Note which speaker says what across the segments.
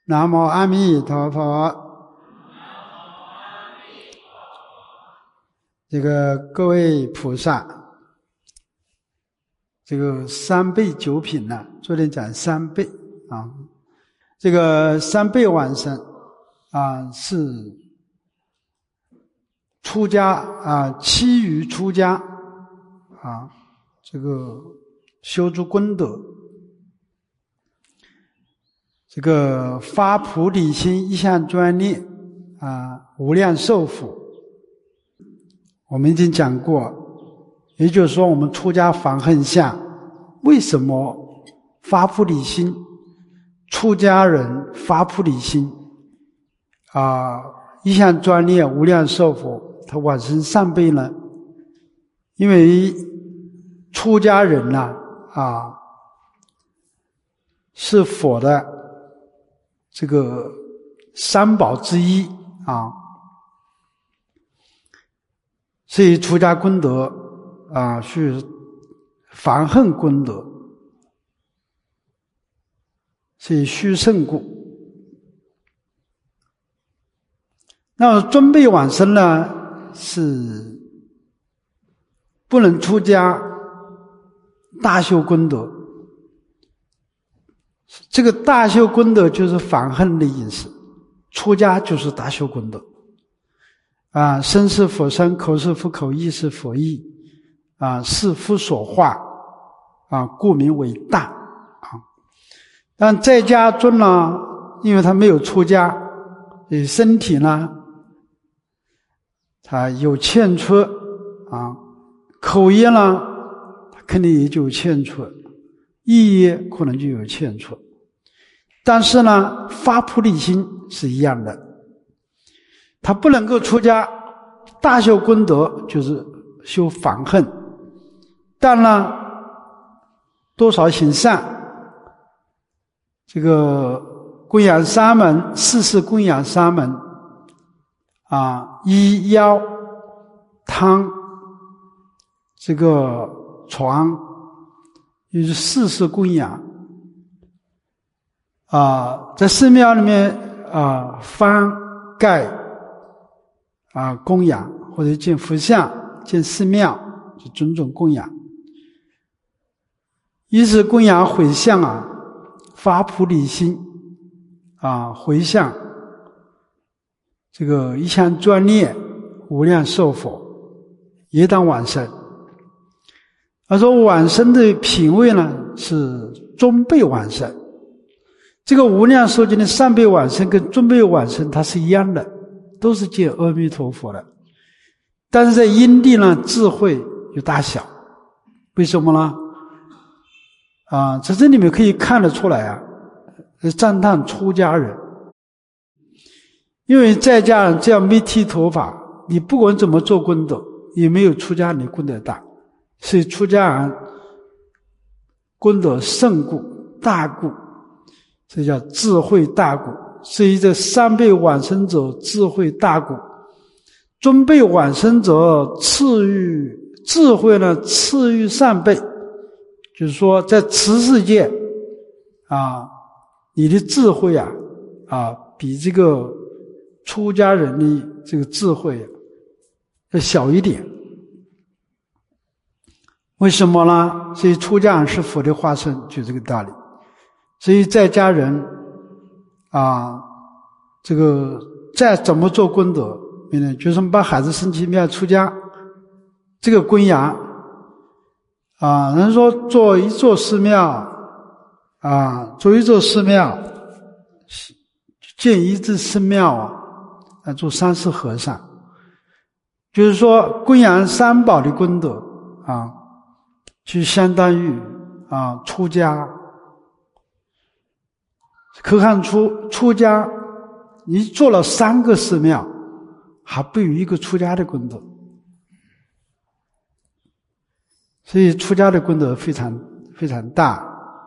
Speaker 1: 南无阿弥陀佛。这个各位菩萨，这个三倍九品呢，昨天讲三倍啊，这个三倍往生啊是出家啊，期于出家啊，这个修诸功德，这个发菩提心，一向专念啊，无量寿福。我们已经讲过，也就是说，我们出家防恨相，为什么发菩提心？出家人发菩提心啊，一向专念无量寿福，他往生三倍呢？因为出家人呢是佛的这个三宝之一啊，所以出家功德啊是防恨功德，所以须胜故。那么准备往生呢，是不能出家大修功德。这个大修功德就是防恨的意思，出家就是大修功德啊，身是佛身，口是佛口，意是佛意啊，是佛所化啊，故名为大啊。但在家中呢，因为他没有出家，所以身体呢他有欠缺啊，口业呢他肯定也就有欠缺，意业可能就有欠缺，但是呢发菩提心是一样的，他不能够出家大修功德，就是修防恨，但呢多少行善，这个供养三门，世事供养三门啊，衣腰汤这个床，就是世事供养啊，在寺庙里面啊，翻盖啊供养，或者建佛像、建寺庙，就种种供养。一是供养回向啊，发菩提心啊，回向这个一向专念无量寿佛，也当往生。而说往生的品位呢，是中辈往生。这个无量寿经的上辈往生跟中辈往生它是一样的，都是见阿弥陀佛的，但是在因地呢，智慧有大小。为什么呢？啊，在这里面可以看得出来啊，赞叹出家人，因为在家人这样没剃头发，你不管怎么做功德，也没有出家人功德大，所以出家人功德胜故大故，这叫智慧大故。所以这三辈往生者智慧大故，中辈往生者次于智慧呢，次于上辈。就是说在此世界啊，你的智慧啊比这个出家人的这个智慧要小一点。为什么呢？所以出家人是佛的化身，就这个道理。所以在家人啊，这个再怎么做功德，就是把孩子生起庙出家，这个供养啊，人说做一座寺庙啊，做一座寺庙，建一座寺庙啊，做三世和尚，就是说供养三宝的功德啊，就相当于啊出家。可看出家，你做了3个寺庙，还不有一个出家的功德。所以出家的功德非常非常大。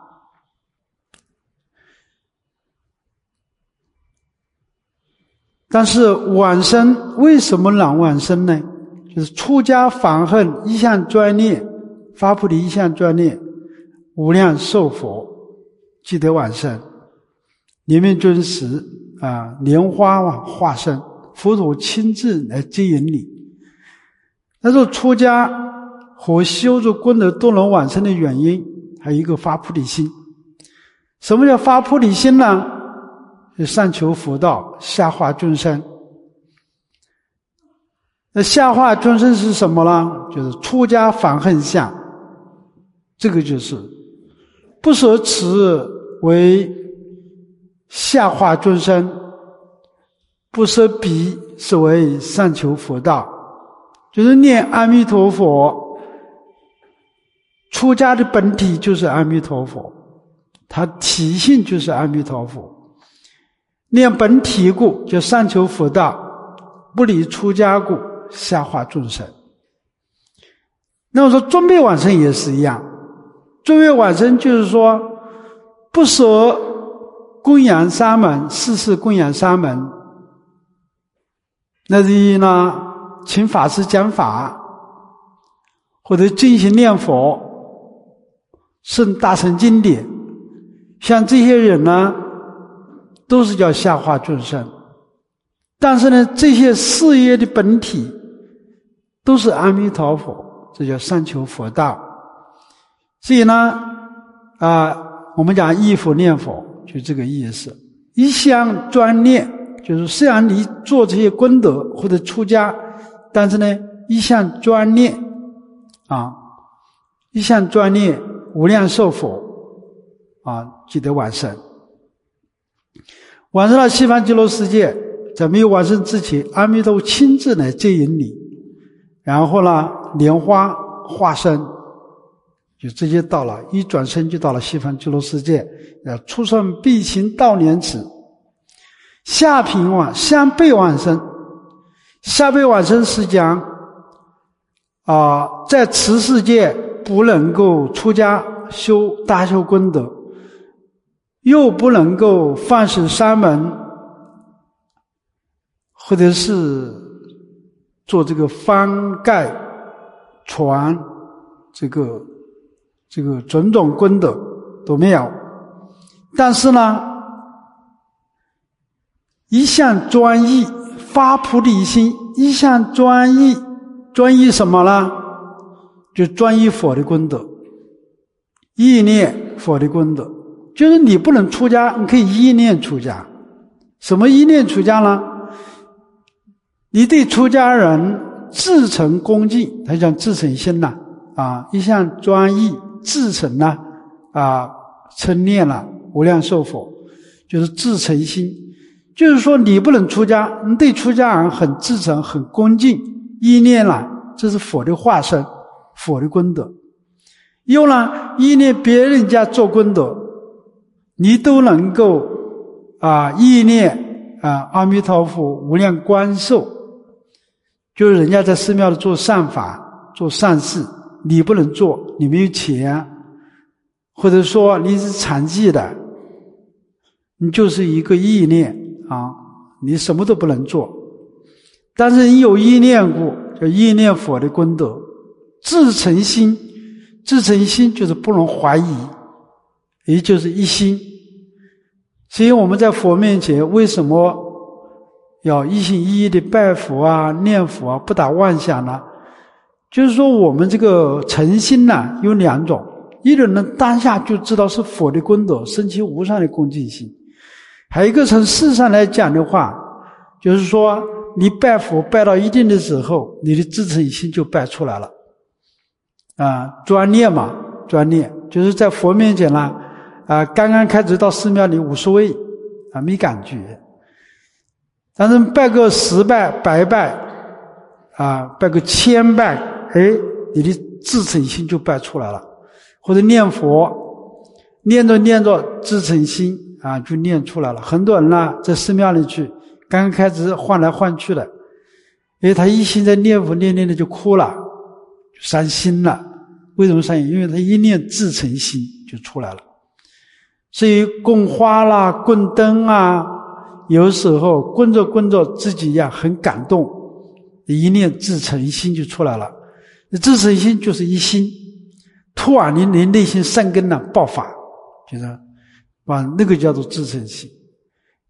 Speaker 1: 但是往生为什么难往生呢？就是出家防恨，一向专念，发菩提一向专念，无量寿佛即得往生。 莲面尊石莲花化身，佛陀亲自来接引你。那说出家和修筑功德都能往生的原因，还有一个发菩提心。什么叫发菩提心呢？就上求佛道，下化众生。那下化众生是什么呢？就是出家反恨相，这个就是不舍此为下化众生，不舍彼是为上求佛道。就是念阿弥陀佛，出家的本体就是阿弥陀佛，他体性就是阿弥陀佛。念本体故，就上求佛道，不离出家故，下化众生。那么说准备往生也是一样，准备往生就是说不舍供养沙门，世事供养沙门，那是呢请法师讲法，或者进行念佛，诵大乘经典，像这些人呢都是叫下化众生。但是呢这些事业的本体都是阿弥陀佛，这叫上求佛道。所以呢我们讲忆佛念佛就这个意思。一向专念，就是虽然你做这些功德或者出家，但是呢一向专念一向专念无量寿佛即得往生。往生到西方极乐世界，在没有往生之前，阿弥陀佛亲自来接引你，然后呢莲花化身就直接到了，一转身就到了西方极乐世界。出生必行道年此，下品相背往生。下辈往生是讲在此世界不能够出家大修功德，又不能够放使沙门，或者是做这个翻盖传这个种种功德都没有。但是呢一向专一发菩提心，一向专一什么呢？就专一佛的功德，意念佛的功德。就是你不能出家，你可以意念出家。什么意念出家呢？你对出家人至诚恭敬，他讲至诚心一向专一至诚称念无量寿佛，就是至诚心。就是说你不能出家，你对出家人很至诚很恭敬，意念这是佛的化身，佛的功德。又意念别人家做功德，你都能够意念阿弥陀佛无量光寿。就是人家在寺庙里做善法做善事，你不能做，你没有钱，或者说你是残疾的，你就是一个意念你什么都不能做。但是你有意念过，叫意念佛的功德。至诚心，至诚心就是不能怀疑，也就是一心。所以我们在佛面前为什么要一心一意的拜佛念佛不打妄想呢？就是说我们这个诚心有两种，一种呢当下就知道是佛的功德，生起无上的恭敬心。还有一个从事上来讲的话，就是说你拜佛拜到一定的时候，你的至诚心就拜出来了专念专念就是在佛面前刚刚开始到寺庙里50位没感觉，但是拜个10拜100拜拜个1000拜，你的至诚心就拜出来了。或者念佛念着至诚心就念出来了。很多人在寺庙里去，刚刚开始换来换去的，他一心在念佛念的就哭了，就伤心了。为什么伤心？因为他一念至诚心就出来了。所以供花供灯有时候供着自己很感动，一念至诚心就出来了。至诚心就是一心，突然你内心善根爆发，就是那个叫做至诚心。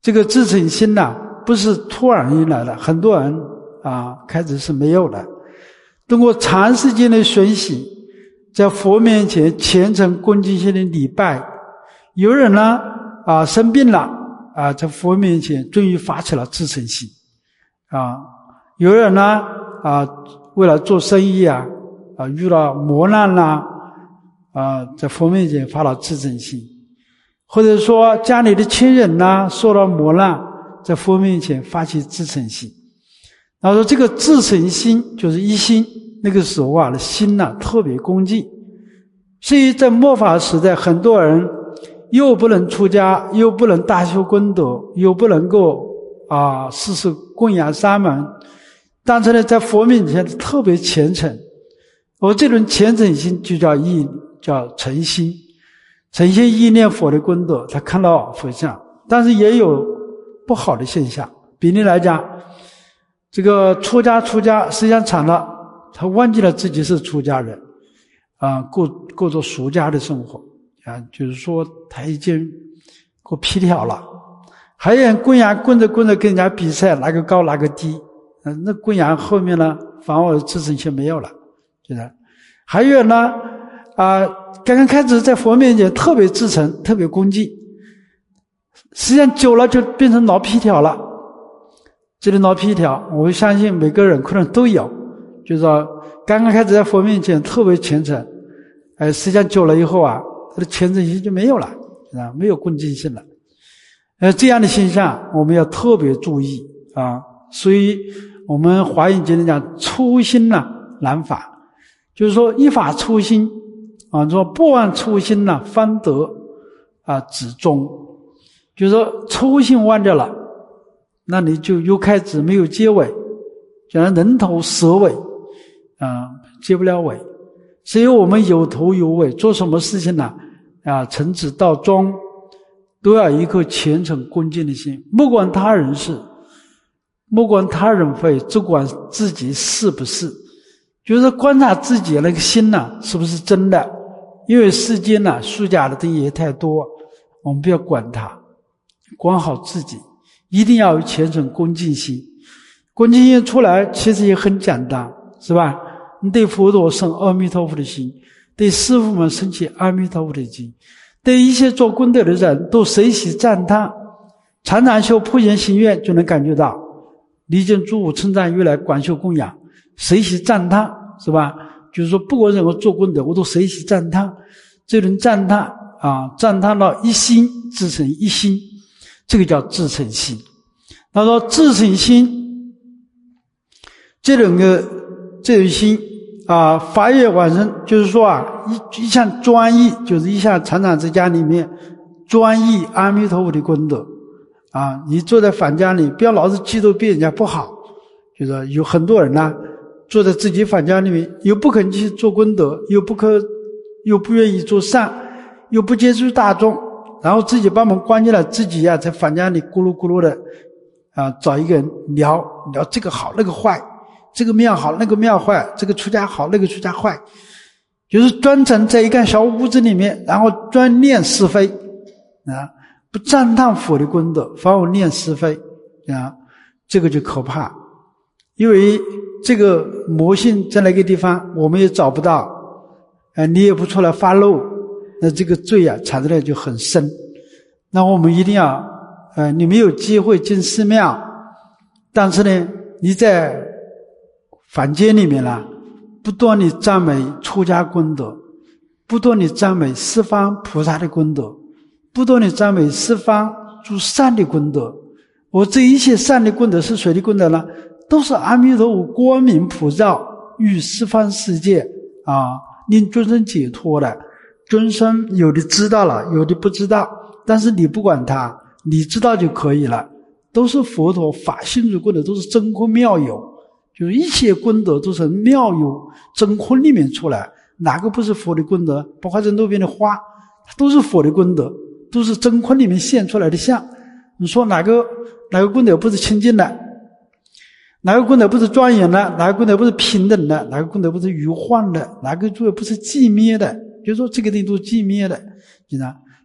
Speaker 1: 这个至诚心不是突然而来的，很多人开始是没有的。通过长时间的学习，在佛面前虔诚恭敬心的礼拜，有人呢生病了在佛面前终于发起了至诚心有人呢为了做生意遇到磨难在佛面前发了至诚心，或者说家里的亲人受到磨难，在佛面前发起至诚心。然后说这个至诚心就是一心，那个时候心特别恭敬。所以在末法时代，很多人又不能出家，又不能大修功德，又不能够事事供养三门，但是呢在佛面前特别虔诚。这种虔诚心就叫诚心。诚心意念佛的功德，他看到佛像，但是也有不好的现象。比例来讲，这个出家时间长了，他忘记了自己是出家人过着俗家的生活就是说他已经过皮条了。还有人供养跟着跟人家比赛，哪个高哪个低那供养后面呢反而至诚心没有了，就是还有呢刚刚开始在佛面前特别至诚，特别恭敬，实际上久了就变成老皮条了。这里老皮条我相信每个人可能都有，就是说刚刚开始在佛面前特别虔诚实际上久了以后他的虔诚心就没有了没有恭敬心了这样的现象我们要特别注意所以我们华严经里讲初心难法，就是说一法初心说不忘初心方得止终，就是说初心忘掉了，那你就又开始没有结尾，就像人头蛇尾结不了尾。所以我们有头有尾，做什么事情从始到终都要一颗虔诚恭敬的心，不管他人是，不管他人非，只管自己是不是，就是观察自己那个心是不是真的。因为世间虚假的东西也太多，我们不要管它，管好自己，一定要有虔诚恭敬心。恭敬心出来其实也很简单，是吧？你对佛陀生阿弥陀佛的心，对师父们升起阿弥陀佛的心，对一切做功德的人都随喜赞叹，常常修普贤行愿就能感觉到离间诸佛称赞如来广修供养，随喜赞叹，是吧？就是说不管任何做功德我都随喜赞叹，这种赞叹赞叹到一心，至诚一心，这个叫至诚心。他说至诚心这种心发愿往生，就是说一项专一，就是一项常常在家里面专一阿弥陀佛的功德你坐在房间里不要老是嫉妒别人家不好，就是有很多人坐在自己房间里面，又不肯去做功德，又不愿意做善，又不接触大众，然后自己把门关起来，自己在房间里咕噜咕噜的找一个人聊这个好那个坏，这个庙好那个庙坏，这个出家好那个出家坏，就是专程在一个小屋子里面，然后专念是非不赞叹佛的功德，反而念是非这个就可怕。因为这个魔性在那个地方我们也找不到你也不出来发露，那这个罪产生的就很深。那我们一定要你没有机会进寺庙，但是呢你在房间里面不断地赞美出家功德，不断地赞美十方菩萨的功德，不断地赞美十方诸善的功德。这一切善的功德是谁的功德呢？都是阿弥陀佛光明普照于十方世界令众生解脱的。众生有的知道了，有的不知道，但是你不管他，你知道就可以了。都是佛陀法性如功德，都是真空妙有，就是一切功德都是妙有真空里面出来，哪个不是佛的功德？包括在路边的花都是佛的功德，都是真空里面现出来的相。你说哪个功德不是清净的？哪个功德不是庄严的？哪个功德不是平等的？哪个功德不是愚幻的？哪个功德不是寂灭的？就是说这个东西都是寂灭的，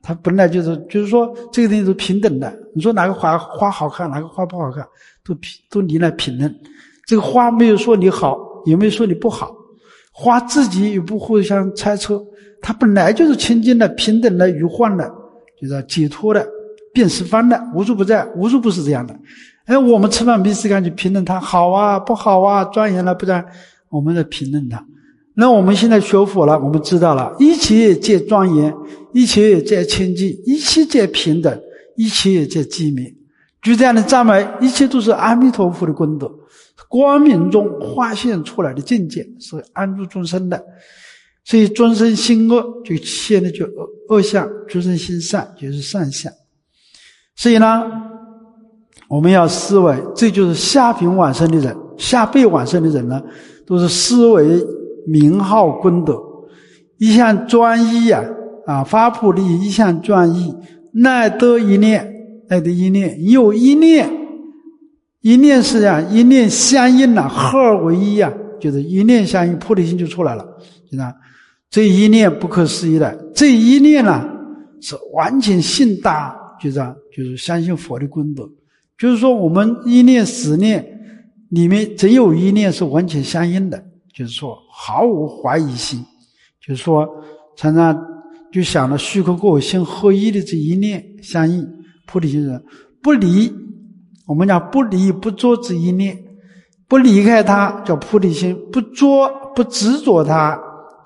Speaker 1: 它本来就是说这个东西都平等的。你说哪个花好看，哪个花不好看，都你来评论。这个花没有说你好，也没有说你不好，花自己也不互相猜测，它本来就是清净的、平等的、无幻的，就是解脱的、遍十方的，无处不在，无处不是这样的。我们吃饭没时间去评论它好啊、不好啊、庄严了不然，我们在评论它。那我们现在学佛了，我们知道了，一切皆庄严，一切皆清净，一切皆平等，一切皆寂灭。就这样的赞美，一切都是阿弥陀佛的功德，光明中化现出来的境界，是安住众生的。所以众生心恶就现的就恶相，众生心善就是善相。所以呢，我们要思维，这就是下品往生的人，下辈往生的人呢，都是思维名号功德，一向专一发菩提一向专一，乃得一念，乃得一念，有一念，一念是一念相应合而为一就是一念相应，菩提心就出来了。这一念不可思议的，这一念是完全信大，就是相信佛的功德。就是说我们一念十念里面只有一念是完全相应的，就是说毫无怀疑心，就是说常常就想了虚空跟我心合一的这一念相应，菩提心不离，我们讲不离不着这一念，不离开它叫菩提心，不执着它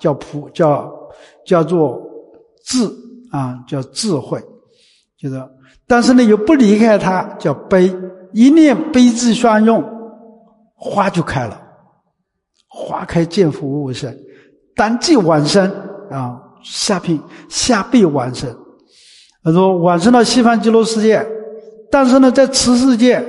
Speaker 1: 叫做智叫智慧，但是呢又不离开它叫悲，一念悲智相用，花就开了，花开见佛无我身，当即往生下辈往生。他说往生到西方极乐世界，但是呢在此世界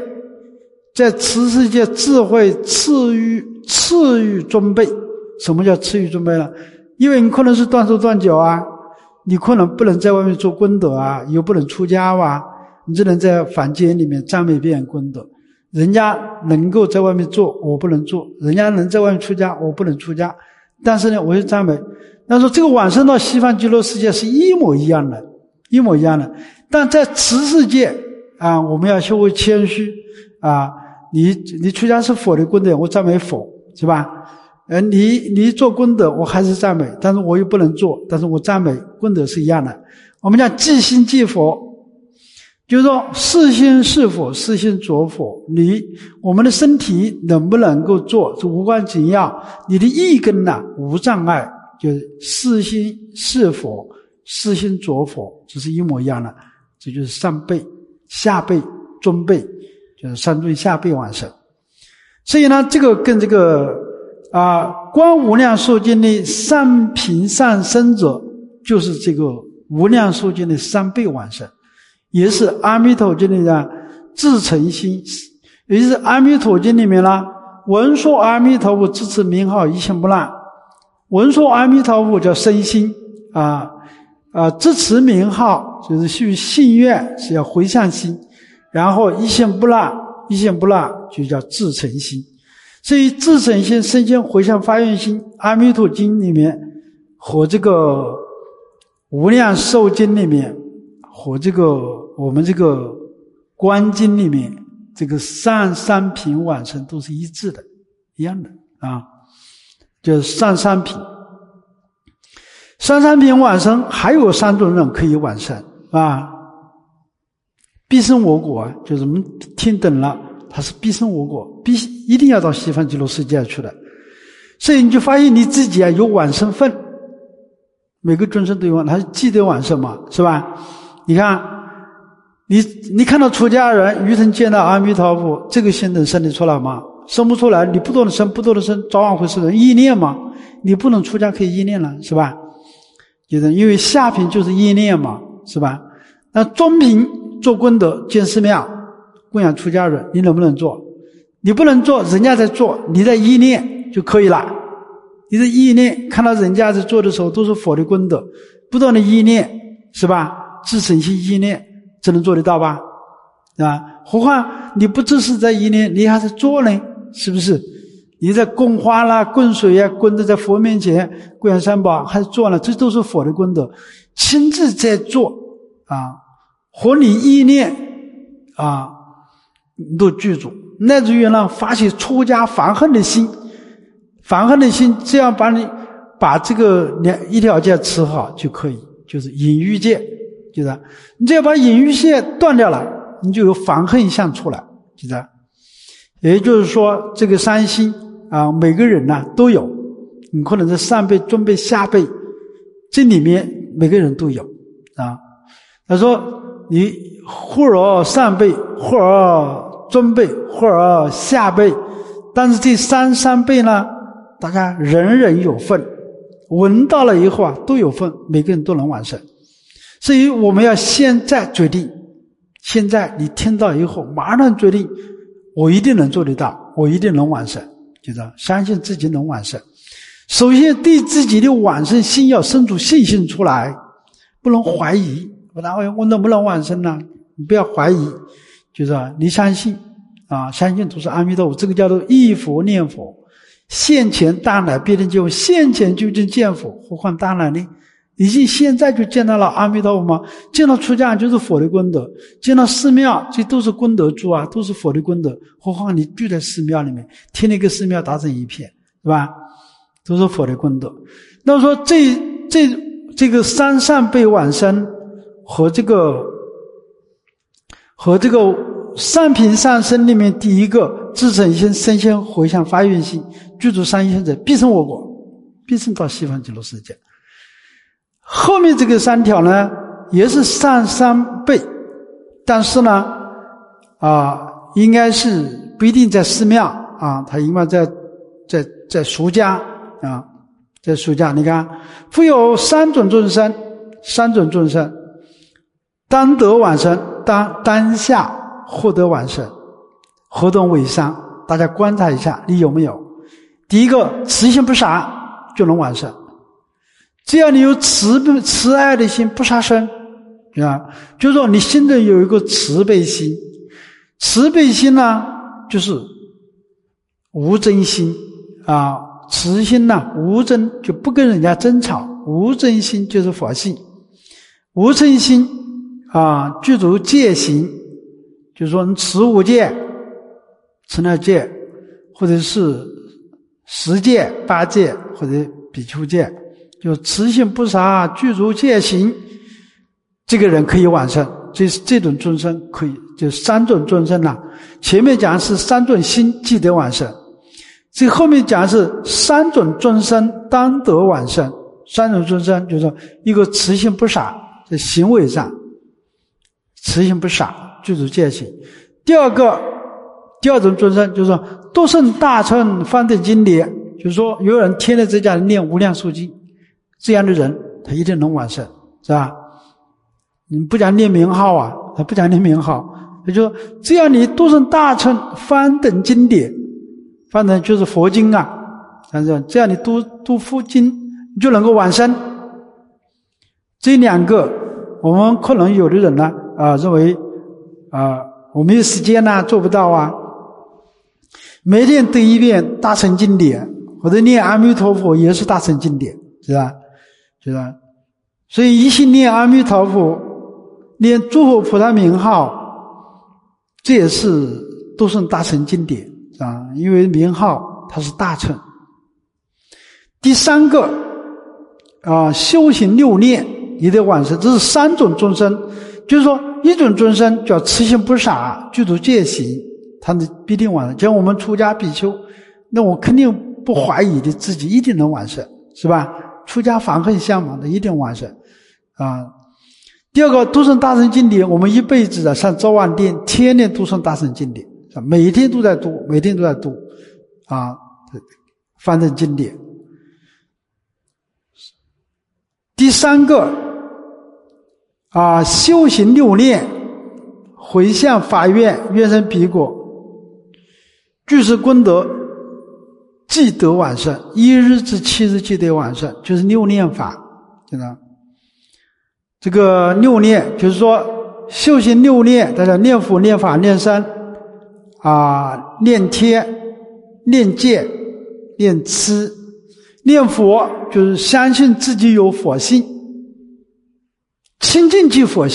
Speaker 1: 智慧次于尊辈。什么叫次于尊辈呢？因为你可能是断手断脚你可能不能在外面做功德又不能出家你只能在房间里面赞美别人功德。人家能够在外面做，我不能做；人家能在外面出家，我不能出家。但是呢，我就赞美。但是这个往生到西方极乐世界是一模一样的。但在此世界我们要学会谦虚你出家是佛的功德，我赞美佛，是吧？你做功德，我还是赞美，但是我又不能做，但是我赞美功德是一样的。我们讲即心即佛，就是说是心是佛，是心着佛。我们的身体能不能够做，是无关紧要。你的意根无障碍，就是是心是佛，是心着佛，这是一模一样的。这就是上辈、下辈、中辈，就是三尊下辈往生。所以呢，这个跟这个观无量寿经的善品善生者，就是这个无量寿经的三辈往生，也是阿弥陀经的自诚心，也就是阿弥陀经里面闻说阿弥陀佛自持名号一心不乱，闻说阿弥陀佛叫生心自持名号就是去信愿是要回向心，然后一心不乱就叫自诚心。所以自诚心、生心、回向发愿心，阿弥陀经里面和这个无量寿经里面和这个我们这个观经里面，这个上三品往生都是一致的，一样的就是上三品。上三品往生还有三种人可以往生必生我国就是我们听懂了，他是必生我国，一定要到西方极乐世界去的。所以你就发现你自己有往生分，每个众生都有，他记得往生嘛，是吧？你看你看到出家人愚诚见到阿弥陀佛，这个心能生得出来吗？生不出来。你不多的生早晚会生意念嘛，你不能出家可以意念了，是吧？因为下品就是意念嘛，是吧？那中品做功德建寺庙供养出家人，你能不能做？你不能做，人家在做，你在意念就可以了。你的意念看到人家在做的时候都是佛的功德，不断的意念，是吧？自诚心意念只能做得到吧？何况你不只是在意念，你还在做呢，是不是？你在供花供水供的在佛面前供养三宝还做了，这都是佛的功德。亲自在做和你意念都具足，乃至于呢发起出家反恨的心，这样把这个一条戒持好就可以，就是淫欲戒，就是你只要把淫欲戒断掉了，你就有反恨相出来，就是也就是说这个三心每个人呢都有，你可能是上辈、中辈、下辈，这里面每个人都有他说你或而上辈，或而中辈，或而下辈，但是这三辈呢，大家人人有份，闻到了以后都有份，每个人都能往生。所以我们要现在决定，现在你听到以后马上决定，我一定能做得到，我一定能往生，就是相信自己能往生。首先对自己的往生心要生出信心出来，不能怀疑，然后我能不能往生呢？你不要怀疑，就是你相信相信都是阿弥陀佛，这个叫做忆佛念佛，现前当来必定见佛，现前究竟见佛，何况当来呢？已经现在就见到了阿弥陀佛吗？见到出家就是佛的功德，见到寺庙这都是功德珠都是佛的功德，何况你住在寺庙里面，听那个寺庙打成一片，是吧？都是佛的功德。那么说这个三善辈往生和这个善品善生里面第一个自诚心、身心回向发愿心，具足三业者，必生我国，必生到西方极乐世界。后面这个三条呢也是善三辈，但是呢应该是不一定在寺庙他应该在俗家在俗家。你看复有三种众生当得往生，当下获得往生，何等为善？大家观察一下你有没有。第一个，慈心不杀就能往生，只要你有慈爱的心，不杀生就是说你心中有一个慈悲心。慈悲心呢就是无争心慈心呢无争，就不跟人家争吵，无争心就是佛性。无争心具足戒行，就是说你持五戒、持那戒，或者是10戒、8戒，或者比丘戒，就慈心不杀，具足戒行，这个人可以往生。这种众生可以，就三种众生前面讲是三种心即得往生，这后面讲是三种众生当得往生。三种众生就是说，一个慈心不杀，在行为上慈心不杀，具足戒行。第二种众生就是说多胜大乘方等经典，就是说有人天天在家里念无量寿经，这样的人他一定能往生，是吧？你不讲念名号他不讲念名号，也就是说只要你多胜大乘方等经典，方等就是佛经只要你读佛经，你就能够往生。这两个我们可能有的人呢认为我没有时间做不到每天读一遍大乘经典，或者念阿弥陀佛也是大乘经典，是吧？所以一心念阿弥陀佛，念诸佛菩萨名号，这也是都是大乘经典因为名号它是大乘。第三个修行6念也得往生，这是三种众生。就是说一种众生叫慈心不杀，具足戒行，他们必定往生。像我们出家比丘，那我肯定不怀疑的自己一定能往生，是吧？出家反恨相嘛的一定往生第二个，读诵大乘经典，我们一辈子上早晚殿天天读诵大乘经典，每天都在读方等经典。第三个修行6念，回向发愿，愿生彼国，具是功德，即得往生，1日至7日即得往生，就是6念法，知道？这个6念就是说修行6念，大家念佛、念法、念僧念天、念戒、念痴。念佛就是相信自己有佛性，清净即佛性，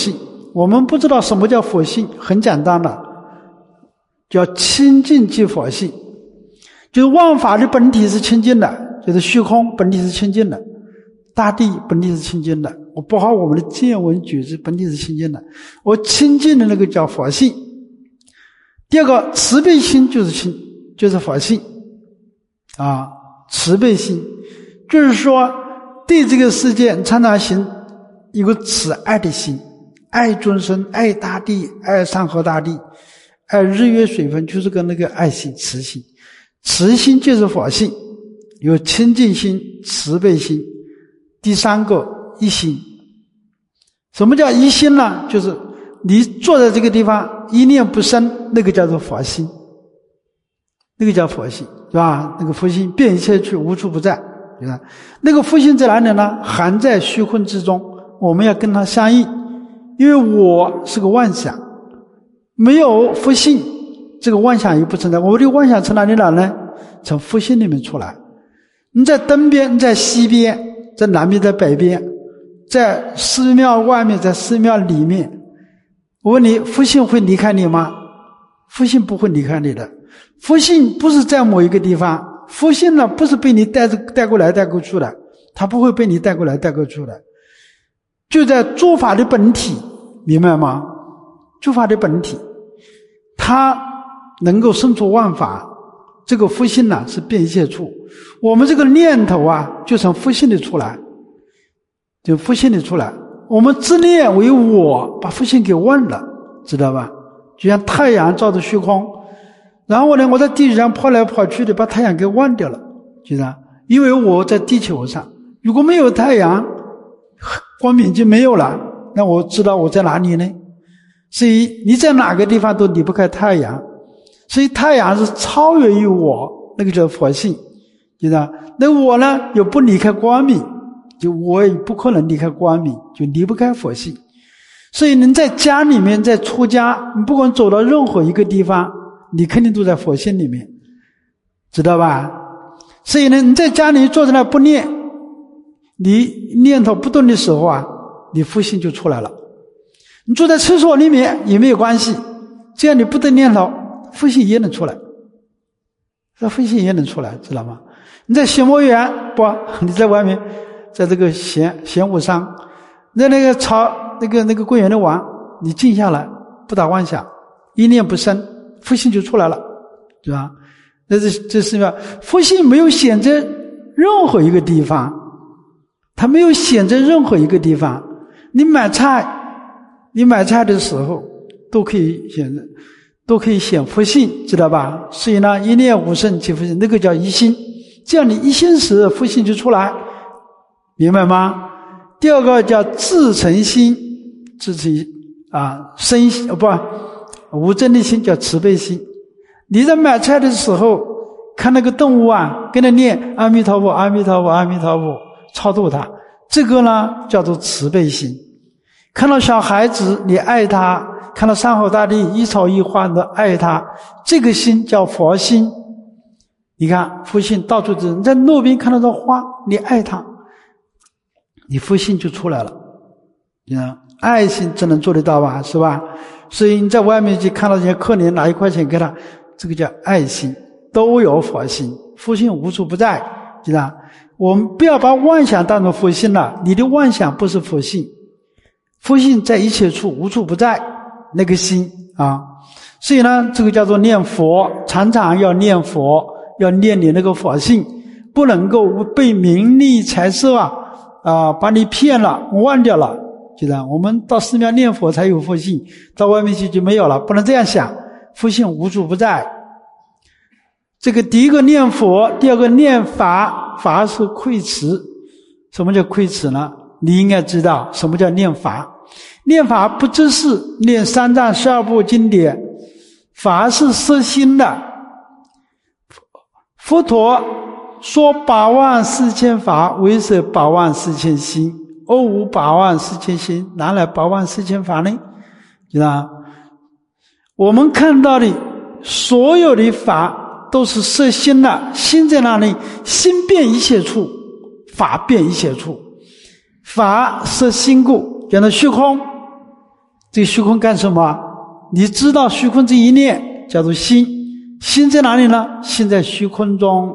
Speaker 1: 我们不知道什么叫佛性，很简单的，叫清净即佛性。就是万法的本体是清净的，就是虚空本体是清净的，大地本体是清净的，包括我们的见闻觉知本体是清净的，我清净的那个叫佛性。第二个慈悲心就是佛性啊，慈悲心就是说对这个世界常常行一个慈爱的心，爱众生，爱大地，爱山河大地，爱日月水分，就是跟那个爱心慈心。慈心就是佛性，有清净心、慈悲心。第三个一心。什么叫一心呢？就是你坐在这个地方一念不生，那个叫做佛心，那个叫佛性，是吧？那个佛性遍一切去，无处不在。那个佛性在哪里呢？含在虚空之中，我们要跟它相应。因为我是个妄想，没有佛性，这个妄想也不存在。我的妄想从哪里来呢？从佛性里面出来。你在东边，你在西边，在南边，在北边，在寺庙外面，在寺庙里面，我问你，佛性会离开你吗？佛性不会离开你的。佛性不是在某一个地方，佛性呢不是被你带过来带过去的，它不会被你带过来带过去的，就在诸法的本体，明白吗？诸法的本体，它能够生出万法，这个佛性呢是遍一切处。我们这个念头啊，就从佛性里出来，就佛性里出来。我们自念为我，把佛性给忘了，知道吧？就像太阳照着虚空，然后呢，我在地球上跑来跑去的，把太阳给忘掉了，知道？因为我在地球上，如果没有太阳，光明就没有了，那我知道我在哪里呢？所以你在哪个地方都离不开太阳，所以太阳是超越于我，那个叫佛性，知道？那我呢又不离开光明，就我也不可能离开光明，就离不开佛性。所以你在家里面，在出家，你不管走到任何一个地方，你肯定都在佛性里面，知道吧？所以呢，你在家里坐在那不念，你念头不动的时候啊，你佛性就出来了。你坐在厕所里面也没有关系，这样你不动念头，佛性也能出来，这佛性也能出来，知道吗？你在小莫园不，你在外面，在这个闲武山，在那个草那个公园里玩，你静下来，不打妄想，一念不生，佛性就出来了，对吧？那这是什么？佛性没有选择任何一个地方，它没有选择任何一个地方。你买菜的时候都可以选佛性，知道吧？所以呢，一念无生即佛性，那个叫一心。这样你一心时，佛性就出来，明白吗？第二个叫自成心，生无争的心叫慈悲心。你在买菜的时候，看那个动物啊，跟他念阿弥陀佛，阿弥陀佛，阿弥陀佛，超度他，这个呢叫做慈悲心。看到小孩子，你爱他；看到山河大地，一草一花的爱他，这个心叫佛心。你看佛性到处都，你在路边看到这花，你爱他，你佛性就出来了。你看爱心只能做得到吧，是吧？所以你在外面去看到人家可怜，拿1块钱给他，这个叫爱心，都有佛性，佛性无处不在，知道？我们不要把妄想当成佛性了，你的妄想不是佛性，佛性在一切处，无处不在，那个心啊。所以呢，这个叫做念佛，常常要念佛，要念你那个佛性，不能够被名利财色把你骗了，忘掉了。知道？我们到寺庙念佛才有佛性，到外面去就没有了，不能这样想，佛性无处不在。这个第一个念佛，第二个念法，法是馈持。什么叫馈持呢？你应该知道什么叫念法。念法不只是念3藏12部经典，法是摄心的。佛陀说84000法，为摄84000心。无84000心，哪来84000法呢？知道？我们看到的所有的法都是摄心的，心在哪里？心遍一切处，法遍一切处。法摄心故，讲到虚空， 这个虚空干什么？你知道虚空这一念叫做心，心在哪里呢？心在虚空中，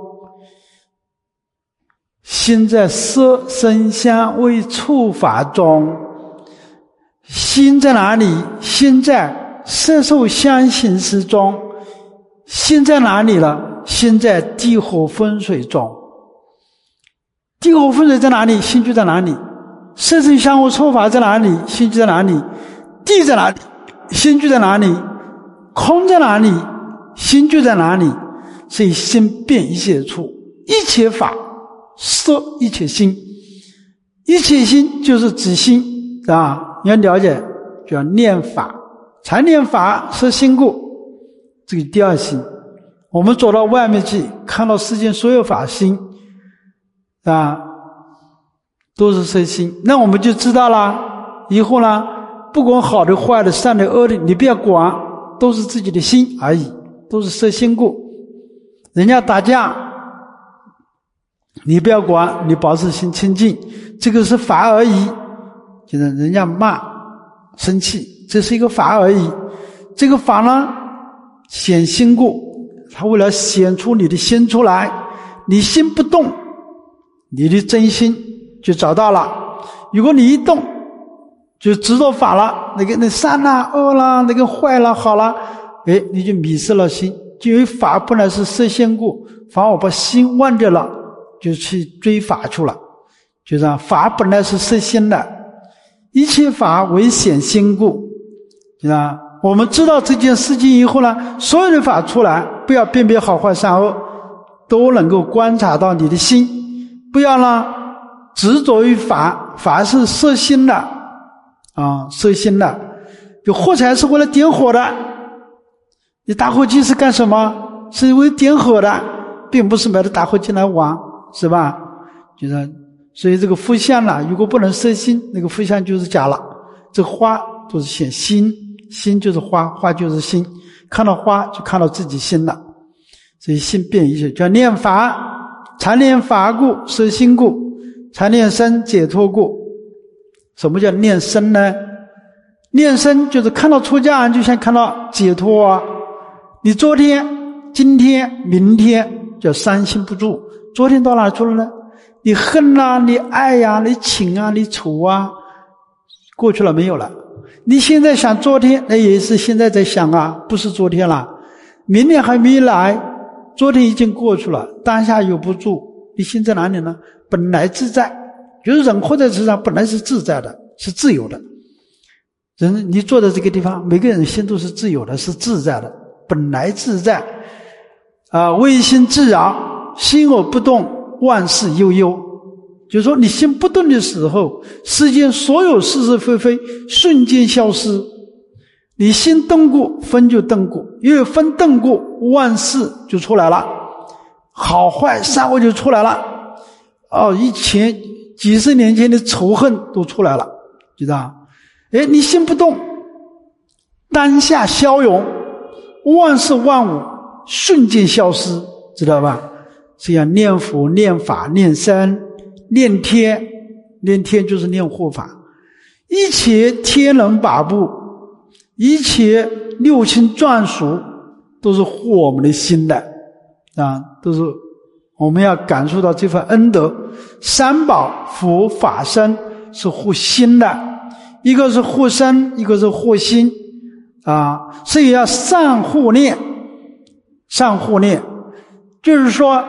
Speaker 1: 心在色声香味触法中。心在哪里？心在色受香行识中。心在哪里了？心在地火风水中。地火风水在哪里？心就在哪里。色声香味触法在哪里？心就在哪里。地在哪里？心就在哪里。空在哪里？心就在哪里。所以心遍一切处，一切法摄一切心，一切心就是指心啊！你要了解，就要念法，常念法摄心故，这个第二心。我们走到外面去，看到世间所有法心啊，都是摄心，那我们就知道了。以后呢，不管好的坏的善的恶的，你不要管，都是自己的心而已，都是摄心故。人家打架，你不要管，你保持心清净，这个是法而已。就是人家骂生气，这是一个法而已。这个法呢，显心故，它为了显出你的心出来，你心不动，你的真心就找到了。如果你一动，就执着法了，那善啦、恶啦，那个坏啦、好啦，你就迷失了心。就因为法本来是摄心故，反而我把心忘掉了，就去追法去了。就这样，法本来是摄心的，一切法为显心故。就这样，我们知道这件事情以后呢，所有的法出来，不要辨别好坏善恶，都能够观察到你的心，不要呢执着于法，法是摄心的啊，摄心的。就火柴是为了点火的，你打火机是干什么？是为点火的，并不是买的打火机来玩，是吧？就是所以这个佛像呢，如果不能摄心，那个佛像就是假了。这个花都是显心，心就是花，花就是心，看到花就看到自己心了。所以心变一切，叫念法，常念法故，摄心故，常念身解脱故。什么叫念身呢？念身就是看到出家人就像看到解脱啊。你昨天、今天、明天叫三心不住，昨天到哪去了呢？你恨啊，你爱啊，你情啊，你仇啊，过去了没有了。你现在想昨天，那也是现在在想啊，不是昨天了。明天还没来，昨天已经过去了，当下有不住。你心在哪里呢？本来自在，就是人活在世上本来是自在的，是自由的。人你坐在这个地方，每个人心都是自由的，是自在的，本来自在啊，唯心自扰，心而不动，万事悠悠。就是说你心不动的时候，世间所有是是非非瞬间消失。你心动过，风就动过，因为风动过，万事就出来了，好坏善恶就出来了。以前几十年前的仇恨都出来了，知道？你心不动，当下消融，万事万物瞬间消失，知道吧？这样念佛、念法、念身、念天，念天就是念护法，一切天人把部，一切六亲眷属都是护我们的心的啊，都是我们要感受到这份恩德。三宝佛法身是护心的，一个是护身，一个是护心啊，所以要善护念。善护念就是说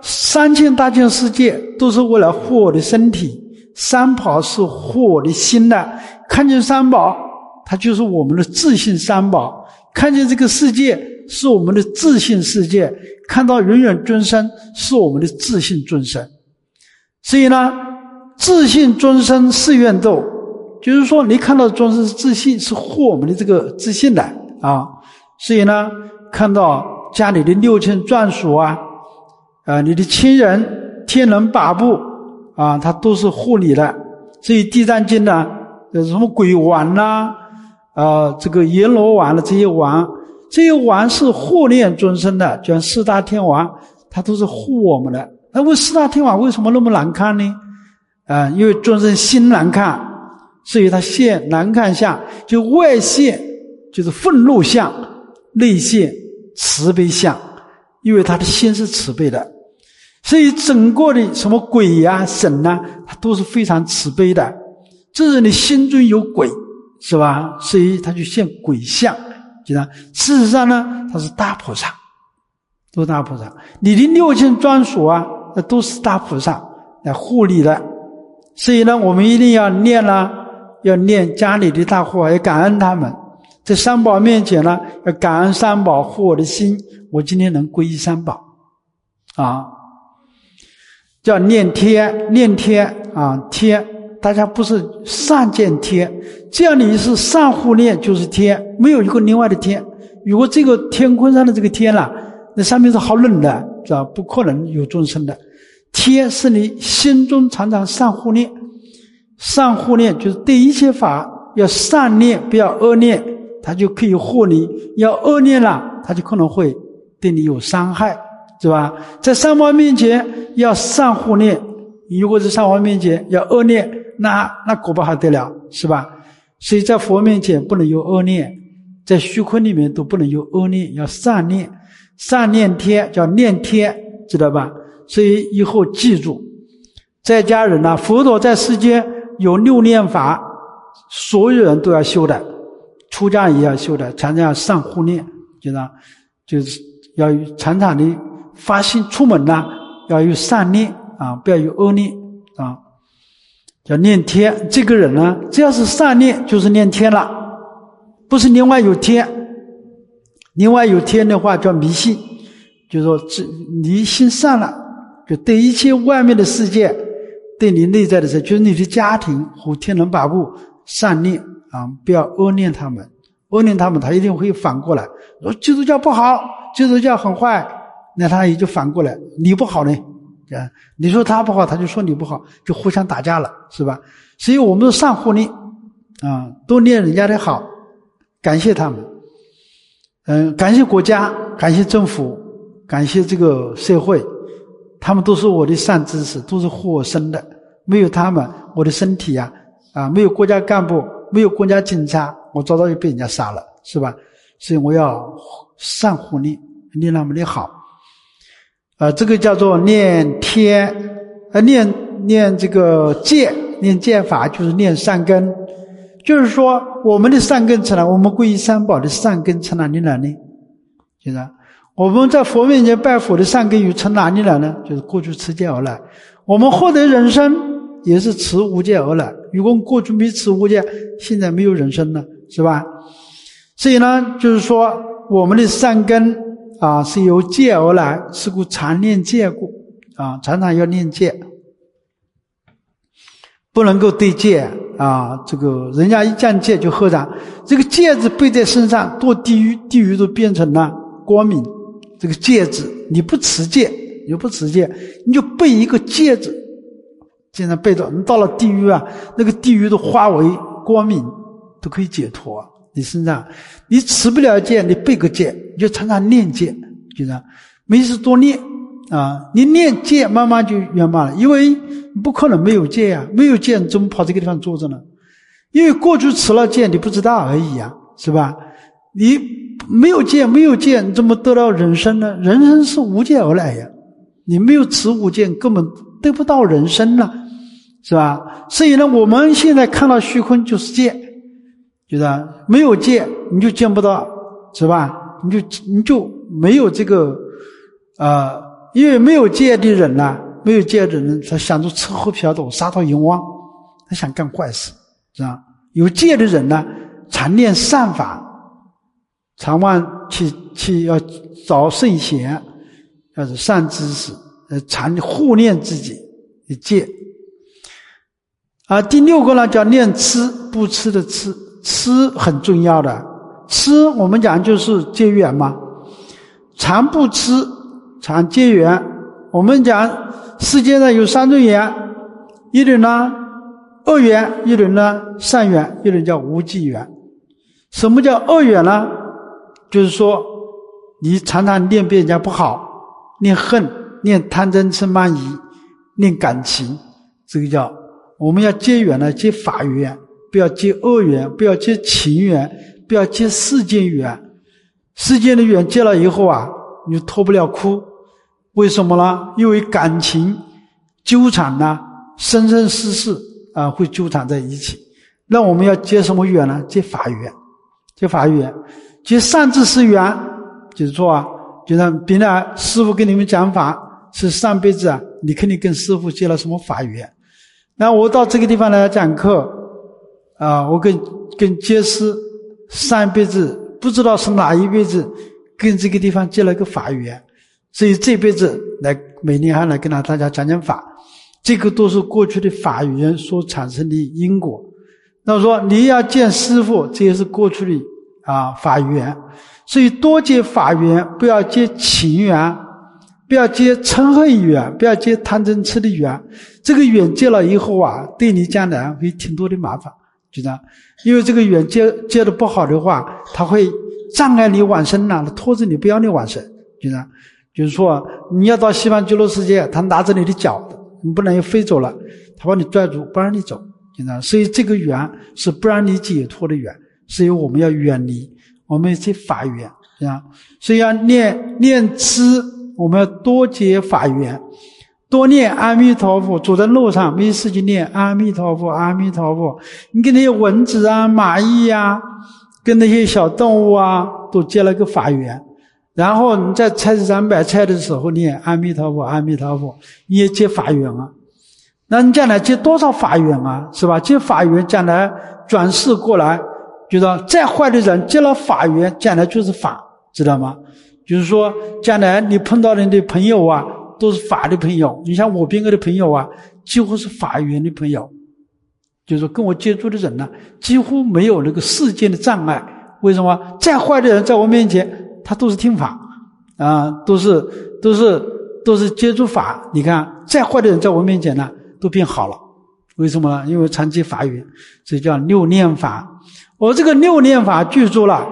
Speaker 1: 3000大千世界都是为了护我的身体，三宝是护我的心的。看见三宝，它就是我们的自信三宝，看见这个世界是我们的自信世界，看到永远尊生是我们的自信尊生。所以呢，自信尊生誓愿斗，就是说你看到尊生自信是护我们的这个自信的啊。所以呢，看到家里的六亲眷属啊，你的亲人天人把部啊，他都是护你的。所以地藏经呢，什么鬼王啦，这个阎罗王的这些王是护念尊生的，就像四大天王，他都是护我们的。那问四大天王为什么那么难看呢？因为尊生心难看， 所以他现难看相，就外现就是愤怒相，内现慈悲相，因为他的心是慈悲的。所以整个的什么鬼呀、神啊，他都是非常慈悲的。这是你心中有鬼，是吧？所以他就现鬼相，知道？事实上呢，他是大菩萨，都是大菩萨。你的6000专属啊，那都是大菩萨来护理的。所以呢，我们一定要念要念家里的大户，要感恩他们。在三宝面前呢，要感恩三宝护我的心，我今天能皈依三宝啊。叫念贴啊，贴，大家不是善见贴，这样的意思，善护念就是贴，没有一个另外的贴。如果这个天空上的这个天啦，那上面是好冷的，是吧？不可能有众生的。贴是你心中常常善护念，善护念就是对一切法要善念，不要恶念，它就可以护你。要恶念了，它就可能会对你有伤害，是吧？在三宝面前要善护念，如果在三宝面前要恶念，那果不还得了，是吧？所以在佛面前不能有恶念，在虚空里面都不能有恶念，要善念。善念贴叫念贴，知道吧？所以以后记住，在家人啊，佛陀在世间有6念法，所有人都要修的，出家也要修的，常常要善护念，知道？就是要常常的发心，出门呢要有善念啊，不要有恶念啊，叫念贴。这个人呢，只要是善念就是念贴了，不是另外有贴。另外有贴的话叫迷信，就是说你心善了，就对一切外面的世界，对你内在的事，就是你的家庭和天人把部善念啊，不要恶念他们，恶念他们，他一定会反过来说基督教不好，基督教很坏，那他也就反过来，你不好呢，你说他不好，他就说你不好，就互相打架了，是吧？所以我们是善护念啊，多念人家的好，感谢他们。感谢国家，感谢政府，感谢这个社会，他们都是我的善知识，都是护我生的。没有他们，我的身体啊，没有国家干部，没有国家警察，我早早就被人家杀了，是吧？所以我要善护念，念他们的好。这个叫做念贴，念这个戒，念戒法就是念善根。就是说我们的善根从哪？我们皈依三宝的善根从哪里来呢？就是我们在佛面前拜佛的善根又从哪里来呢？就是过去持戒而来。我们获得人生也是持无戒而来。如果过去没持无戒，现在没有人生了，是吧？所以呢，就是说我们的善根是由戒而来，是故常念戒故常常要念戒，不能够对戒这个人家一降戒就喝茶，这个戒指背在身上堕地狱，地狱都变成了光明。这个戒指你不持戒，你就背一个戒指，现在背着你到了地狱那个地狱都化为光明，都可以解脱。你身上你持不了戒，你背个戒，你就常常念戒，就这样没事多念你念戒慢慢就圆满了。因为不可能没有戒没有戒你怎么跑这个地方坐着呢？因为过去持了戒你不知道而已是吧？你没有戒你怎么得到人生呢？人生是无戒而来你没有持无戒根本得不到人生了，是吧？所以呢，我们现在看到虚空就是戒，就是没有戒你就见不到，是吧？你就没有这个因为没有戒的人没有戒的人他想着吃喝嫖赌杀盗淫妄，他想干坏事，是吧？有戒的人常念善法，常往去要找圣贤，要是善知识，常护念自己的戒。第6个呢叫念吃，不吃的吃，吃很重要的。吃我们讲就是结缘嘛，常不吃常结缘。我们讲世界上有3种缘，一种呢恶缘，一种呢善缘，一种叫无记缘。什么叫恶缘呢？就是说你常常念别人家不好，念恨，念贪嗔痴慢疑，念感情，这个叫我们要结缘呢，结法缘， 不要结恶缘，不要结情缘，不要结世间缘。世间的缘结了以后啊，你就脱不了苦。为什么呢？因为感情纠缠呢，生生世世啊会纠缠在一起。那我们要结什么缘呢？结法缘，结法缘，结善知识缘。就是说啊，就像别人师父跟你们讲法，是上辈子啊，你肯定跟师父结了什么法缘。那我到这个地方来讲课啊，我跟结师上辈子不知道是哪一辈子跟这个地方结了个法缘，所以这辈子来每年还来跟大家讲讲法，这个都是过去的法缘所产生的因果。那说你要见师父，这也是过去的法缘，所以多结法缘，不要结情缘，不要结嗔恨缘，不要结贪嗔痴的缘。这个缘结了以后啊，对你将来会挺多的麻烦，就这样。因为这个缘结的不好的话，它会障碍你往生它拖着你不要你往生，就这样。就是说你要到西方极乐世界，他拿着你的脚，你不能飞走了，他把你拽住不让你走，就这样。所以这个缘是不让你解脱的缘，所以我们要远离，我们这法缘，这样。所以要念知，我们要多结法缘，多念阿弥陀佛。走在路上没事就念阿弥陀佛，阿弥陀佛。你跟那些蚊子啊、蚂蚁啊，跟那些小动物啊，都结了个法缘。然后你在菜市场买菜的时候念阿弥陀佛，阿弥陀佛，你也结法缘啊。那你将来结多少法缘啊，是吧？结法缘将来转世过来，觉得再坏的人结了法缘，将来就是法，知道吗？就是说将来你碰到的朋友啊，都是法的朋友。你像我边个的朋友啊，几乎是法缘的朋友，就是说跟我接触的人呢，几乎没有那个世间的障碍。为什么？再坏的人在我面前他都是听法啊，都是接触法。你看再坏的人在我面前呢都变好了。为什么呢？因为常结法缘，这叫六念法。我这个六念法记住了，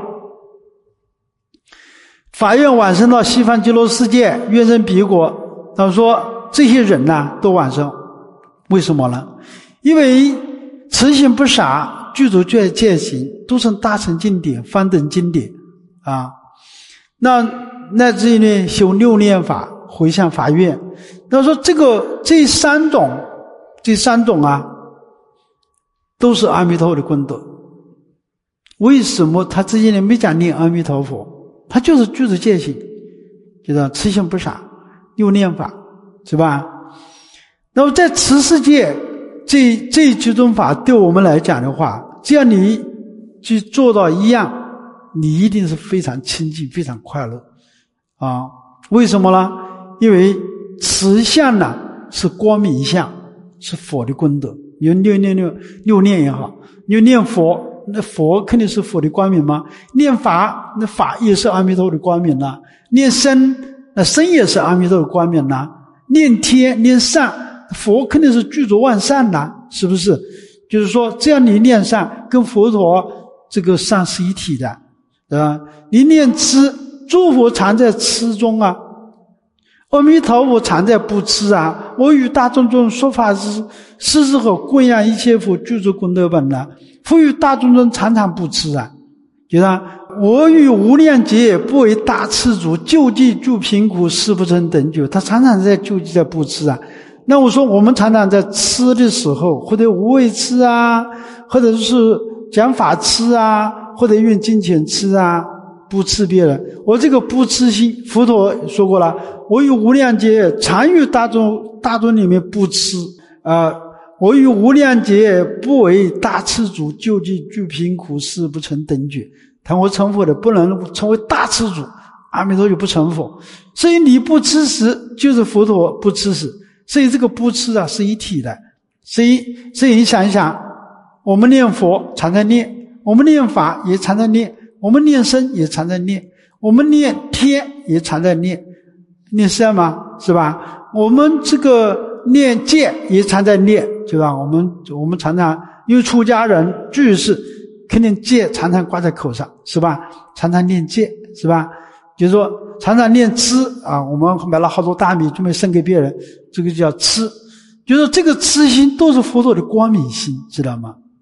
Speaker 1: 法愿往生到西方极乐世界，愿生彼国。他说这些人呢都往生，为什么呢？因为慈行不傻，具足戒行，都成大乘经典、方等经典啊。那乃至于呢修六念法，回向法愿。他说这三种啊，都是阿弥陀佛的功德。为什么他这些人没讲念阿弥陀佛？他就是具足戒行，就是慈行不傻，六念法，是吧？那么在慈世界这几种法对我们来讲的话，只要你去做到一样，你一定是非常清净、非常快乐啊！为什么呢？因为慈相呢是光明相，是佛的功德。有六念也好，你念佛，那佛肯定是佛的光明吗？念法，那法也是阿弥陀佛的光明啦。念身，那身也是阿弥陀佛的光明啦。念天，念善，佛肯定是具足万善啦，是不是？就是说，只要你念善，跟佛陀这个善是一体的，对吧？你念痴，诸佛常在痴中啊，阿弥陀佛常在不痴啊。我与大众中说法时，是和供养一切佛具足功德本啊。佛与大众中常常不痴啊，就是我与无量劫不为大痴主，救济诸贫苦，誓不成等觉。他常常在救济，在不痴啊。那我说我们常常在吃的时候，或者无畏吃啊，或者是讲法吃啊，或者用金钱吃啊，不吃别人。我这个不吃心，佛陀说过了，我与无量劫常与大众里面不吃我与无量劫不为大痴主，救济诸贫苦，誓不成等觉。谈我成佛的不能成为大痴主，阿弥陀就不成佛。所以你不吃食，就是佛陀不吃食。所以这个不吃啊是一体的。所以你想一想，我们念佛常在念，我们念法也常在念，我们念身也常在念，我们念天也常在念善嘛，是吧？我们这个念戒也常在念，对吧？我们常常因为出家人居士肯定戒常常挂在口上，是吧？常常念戒，是吧？就是说常常念吃啊，我们买了好多大米准备送给别人，这个叫吃。就是说这个吃心都是佛陀的光明心，知道吗？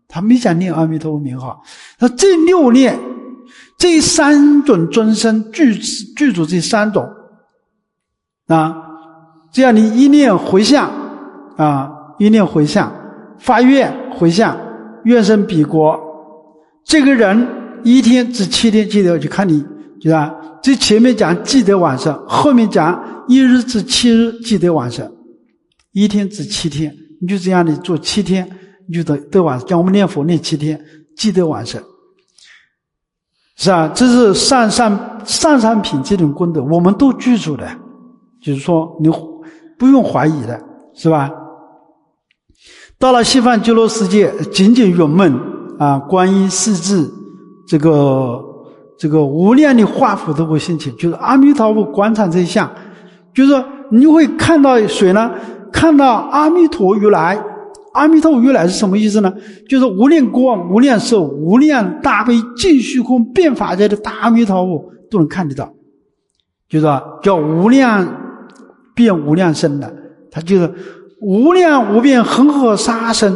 Speaker 1: 他没讲念阿弥陀佛名号。那这6念，这3种尊生具足这3种啊，只要你一念回向啊，一念回向，发愿回向，愿生彼国，这个人1天至7天积德，就看你，对吧？这前面讲积德往生，后面讲1日至7日积德往生，1天至7天，你就这样的做7天，你就得往生。像我们念佛念7天，积德往生，是吧？这是上品这种功德，我们都具足的，就是说你不用怀疑的，是吧？到了西方极乐世界，仅仅云梦啊，观音世智，这个无量的化福都会兴起，就是阿弥陀佛广场这一项，就是你会看到谁呢？看到阿弥陀如来。阿弥陀如来是什么意思呢？就是无量光、无量寿、无量大悲、尽虚空遍法界的大阿弥陀佛都能看得到，就是叫无量遍无量身的，它就是无量无边恒河沙身，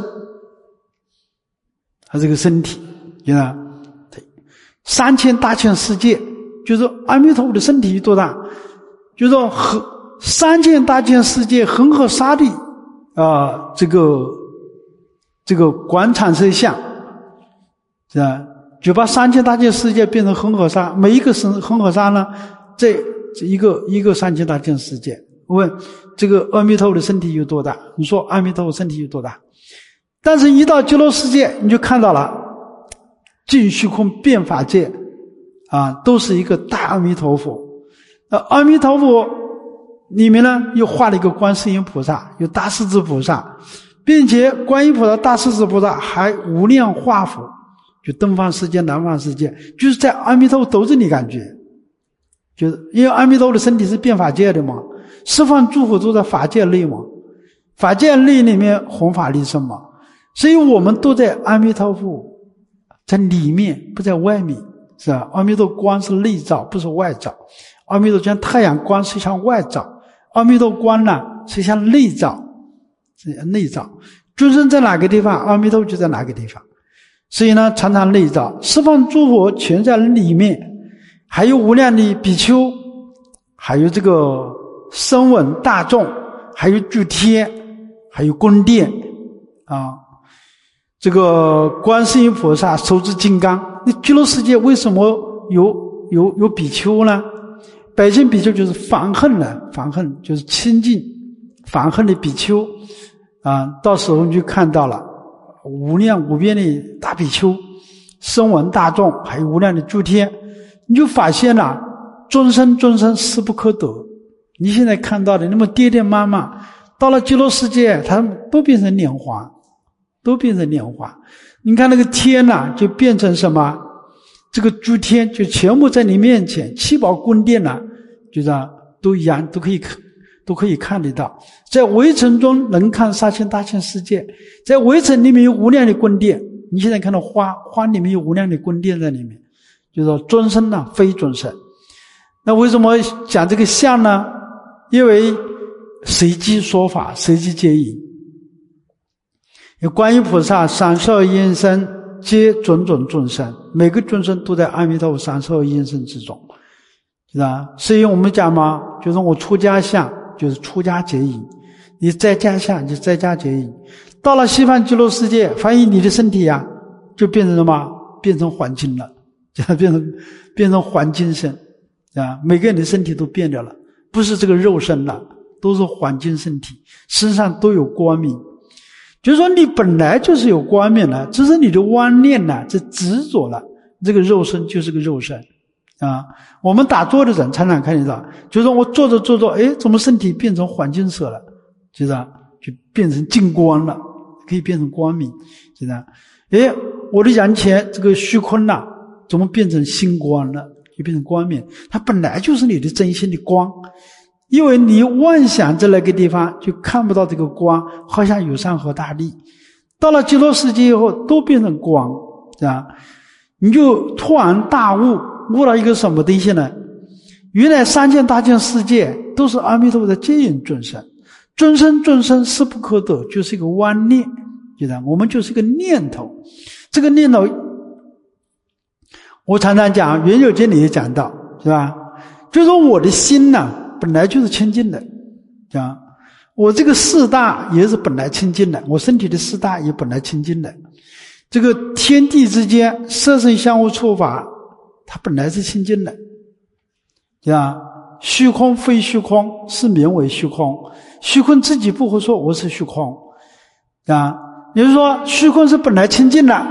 Speaker 1: 它这个身体，你看，3000大千世界，就是阿弥陀佛的身体有多大？就是说3000大千世界恒河沙地这个广场色相，是吧？就把3000大千世界变成恒河沙，每一个恒河沙呢，这一个3000大千世界。问这个阿弥陀佛的身体有多大？你说阿弥陀佛身体有多大？但是一到极乐世界，你就看到了尽虚空遍法界啊，都是一个大阿弥陀佛。阿弥陀佛里面呢，又画了一个观世音菩萨，有大势至菩萨，并且观音菩萨、大势至菩萨还无量化福，就东方世界、南方世界，就是在阿弥陀佛兜着你感觉，就是因为阿弥陀佛的身体是遍法界的嘛，十方诸佛都在法界内嘛，法界内里面弘法利生嘛，所以我们都在阿弥陀佛在里面，不在外面，是吧？阿弥陀光是内照，不是外照。阿弥陀像太阳光是向外照，阿弥陀光呢是向内照，是内照。众生在哪个地方，阿弥陀就在哪个地方。所以呢，常常内照，十方诸佛全在里面，还有无量的比丘，还有这个声闻大众，还有诸天，还有宫殿啊。这个观世音菩萨手持金刚，那极乐世界为什么有比丘呢？百姓比丘就是防恨的，防恨就是亲近防恨的比丘啊。到时候你就看到了无量无边的大比丘，声闻大众，还有无量的诸天，你就发现了众生势不可得。你现在看到的那么爹爹妈妈，到了极乐世界，他们都变成莲花，都变成莲花。你看那个天就变成什么？这个诸天就全部在你面前，七宝宫殿就这样都一样，都可以看得到。在围城中能看3000大千世界，在围城里面有无量的宫殿。你现在看到花里面有无量的宫殿在里面，就是说尊生非尊生。那为什么讲这个相呢？因为随机说法，随机接引。有观音菩萨32应身皆种种众生，每个众生都在阿弥陀佛32应身之中，是吧？所以我们讲嘛，就是我出家相就是出家接引，你在家相就在家接引。到了西方极乐世界，发现你的身体就变成什么？变成黄金了，变成黄金身啊！每个人的身体都变掉了，不是这个肉身了，都是黄金身体，身上都有光明。就是说你本来就是有光明的，只是你的妄念这执着了，这个肉身就是个肉身啊。我们打坐的人常常看得到，就是说我坐着，怎么身体变成黄金色了？就变成净光了，可以变成光明，是吧？我的眼前这个虚空怎么变成星光了？就变成光明，它本来就是你的真心的光。因为你妄想在那个地方就看不到这个光，好像有山河大地。到了极乐世界以后都变成光，是吧？你就突然大悟到一个什么东西呢？原来3000大千世界都是阿弥陀佛的接引众生，众生势不可得，就是一个妄念就这样，我们就是个念头。这个念头，我常常讲，《圆觉经》里也讲到，是吧？就是说我的心呢，本来就是清净的，啊，我这个四大也是本来清净的，我身体的四大也本来清净的。这个天地之间，色声香味触法，它本来是清净的，啊，虚空非虚空，是名为虚空。虚空自己不会说我是虚空，啊，也就是说虚空是本来清净的。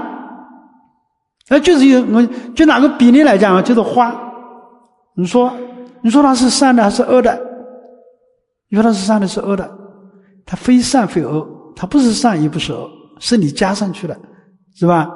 Speaker 1: 就拿个比例来讲，就是花，你说它是善的还是恶的？你说它是善的是恶的，它非善非恶，它不是善也不是恶，是你加上去的，是吧？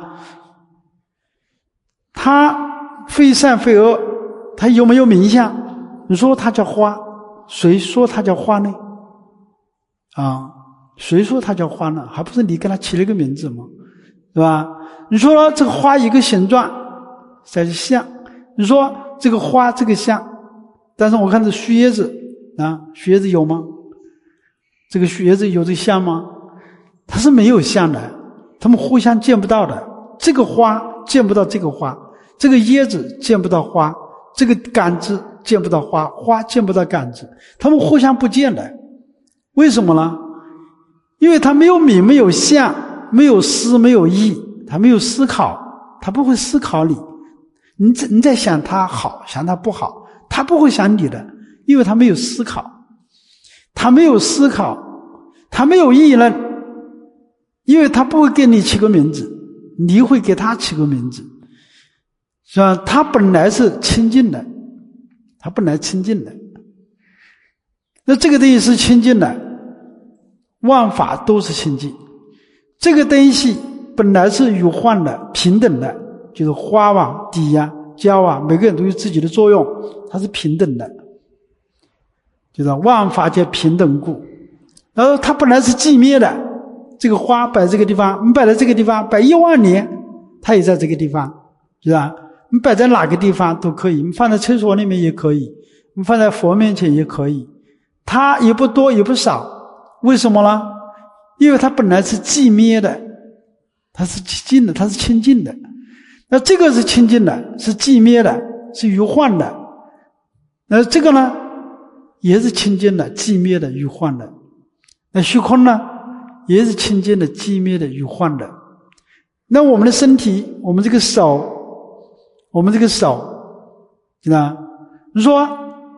Speaker 1: 它非善非恶，它有没有名相？你说它叫花，谁说它叫花呢？啊，谁说它叫花呢？还不是你给它起了个名字吗？是吧？你说这个花一个形状才是像，你说这个花这个像，但是我看这树叶子啊，树叶子有吗？这个树叶子有这个像吗？它是没有像的，它们互相见不到的。这个花见不到这个花，这个叶子见不到花，这个杆子见不到花，花见不到杆子，它们互相不见的。为什么呢？因为它没有名，没有相，没有思，没有意，他没有思考，他不会思考你在想他好，想他不好，他不会想你的，因为他没有思考，他没有思考，他没有议论，因为他不会给你起个名字，你会给他起个名字，是吧？他本来是清净的，他本来清净的，那这个东西是清净的，万法都是清净，这个东西本来是有幻的，平等的，就是花啊、底啊、胶啊，每个人都有自己的作用，它是平等的，就是万法皆平等故。然后它本来是寂灭的，这个花摆这个地方，你摆在这个地方，摆10000年，它也在这个地方，是吧？你摆在哪个地方都可以，你放在厕所里面也可以，你放在佛面前也可以，它也不多也不少，为什么呢？因为它本来是寂灭的。它是清净的，它是清净的。那这个是清净的，是寂灭的，是余幻的。那这个呢，也是清净的、寂灭的、余幻的。那虚空呢，也是清净的、寂灭的、余幻的。那我们的身体，我们这个手，知道吗？你说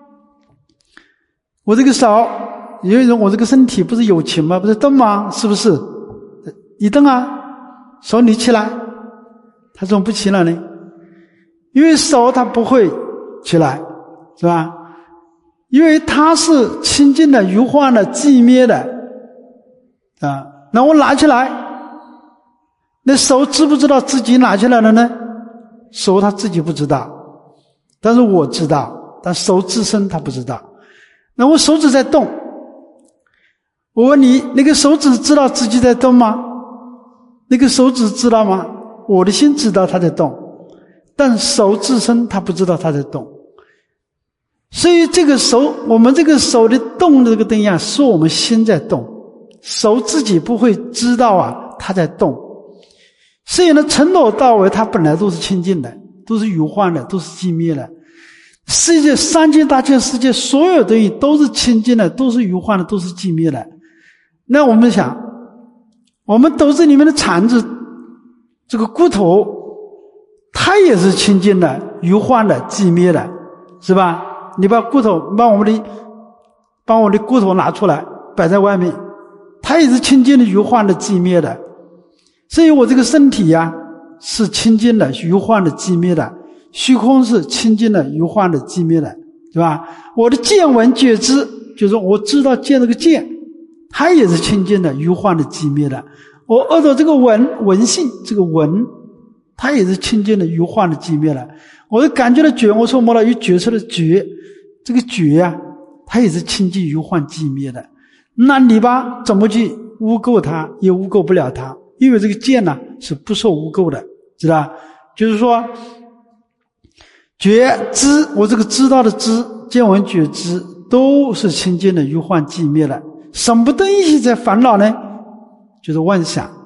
Speaker 1: 我这个手，有人我这个身体不是有情吗？不是动吗？是不是？一动啊。手你起来，它怎么不起来呢？因为手它不会起来，是吧？因为它是清净的、余幻的、寂灭的啊。那我拿起来，那手知不知道自己拿起来了呢？手他自己不知道，但是我知道，但手自身他不知道。那我手指在动，我问你，那个手指知道自己在动吗？那个手指知道吗？我的心知道它在动，但手自身它不知道它在动。所以这个手，我们这个手的动的这个东西啊，是我们心在动，手自己不会知道啊，它在动。所以呢，从头到尾它本来都是清净的，都是余幻的，都是寂灭的。世界三界大千世界所有东西都是清净的，都是余幻的，都是寂灭的。那我们想，我们肚子里面的肠子，这个骨头，它也是清净的、余幻的、寂灭的，是吧？你把骨头，把我的骨头拿出来，摆在外面，它也是清净的、余幻的、寂灭的。所以我这个身体呀，是清净的、余幻的、寂灭的；虚空是清净的、余幻的、寂灭的，是吧？我的见闻觉知，就是我知道见这个见，它也是清净的、余幻的、寂灭的。我耳朵这个闻性，这个闻，它也是清净的、余幻的、寂灭的。我感觉的觉，我说摸到有觉受的觉，这个觉啊，它也是清净、余幻、寂灭的。那你吧，怎么去污垢它，也污垢不了它，因为这个见呢是不受污垢的，知道吧？就是说，觉知，我这个知道的知，见闻觉知，都是清净的、余幻、寂灭的。什么东西在烦恼呢？就是妄想，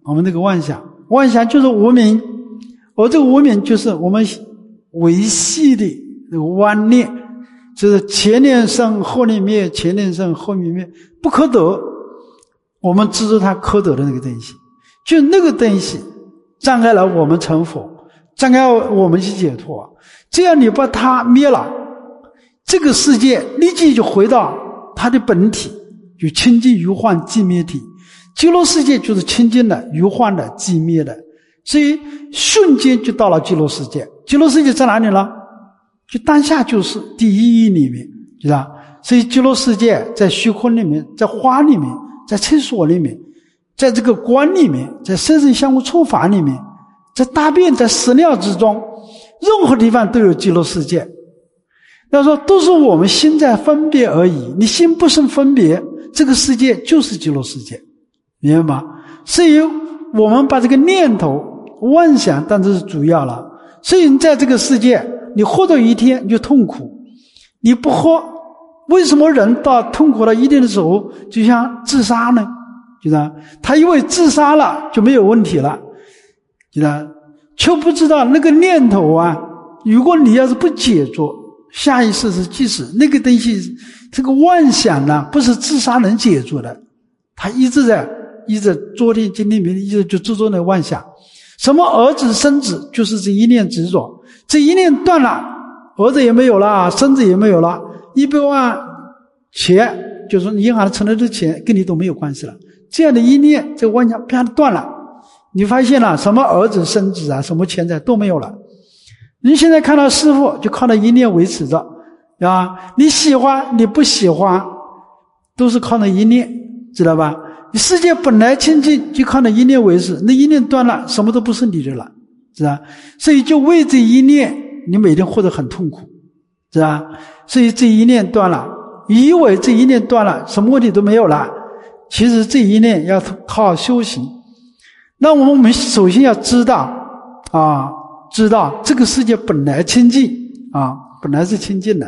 Speaker 1: 我们这个妄想，妄想就是无明，而这个无明就是我们维系的那个妄念，就是前念生后念灭，前念生后念灭，不可得。我们执着它可得的那个东西，就那个东西障碍了我们成佛，障碍我们去解脱。这样你把它灭了，这个世界立即就回到它的本体，就清净如幻寂灭体。极乐世界就是清净的、如幻的、寂灭的，所以瞬间就到了极乐世界。极乐世界在哪里呢？就当下就是第一义里面，知道？所以极乐世界在虚空里面，在花里面，在厕所里面，在这个观里面，在色身相互触法里面，在大便在屎尿之中，任何地方都有极乐世界。要说都是我们心在分别而已，你心不生分别，这个世界就是极乐世界，明白吗？所以我们把这个念头妄想当作是主要了。所以你在这个世界你活到一天你就痛苦，你不活，为什么人到痛苦到一定的时候就像自杀呢？觉得他因为自杀了就没有问题了，觉得却不知道那个念头啊，如果你要是不解脱，下一世是即使那个东西，这个妄想呢，不是自杀能解除的，他一直昨天今天明天一直就执着那妄想。什么儿子生子，就是这一念执着，这一念断了，儿子也没有了，孙子也没有了，100万钱，就是说银行存的这钱跟你都没有关系了。这样的一念，这个妄想啪断了，你发现了什么儿子生子啊，什么钱财都没有了。你现在看到师父就靠那一念维持着啊，你喜欢你不喜欢都是靠那一念，知道吧？你世界本来清净，就靠那一念维持，那一念断了，什么都不是你的了，知道？所以就为这一念，你每天活得很痛苦，知道？所以这一念断了，以为这一念断了，什么问题都没有了，其实这一念要靠修行。那我们首先要知道啊，知道这个世界本来清净啊，本来是清净的。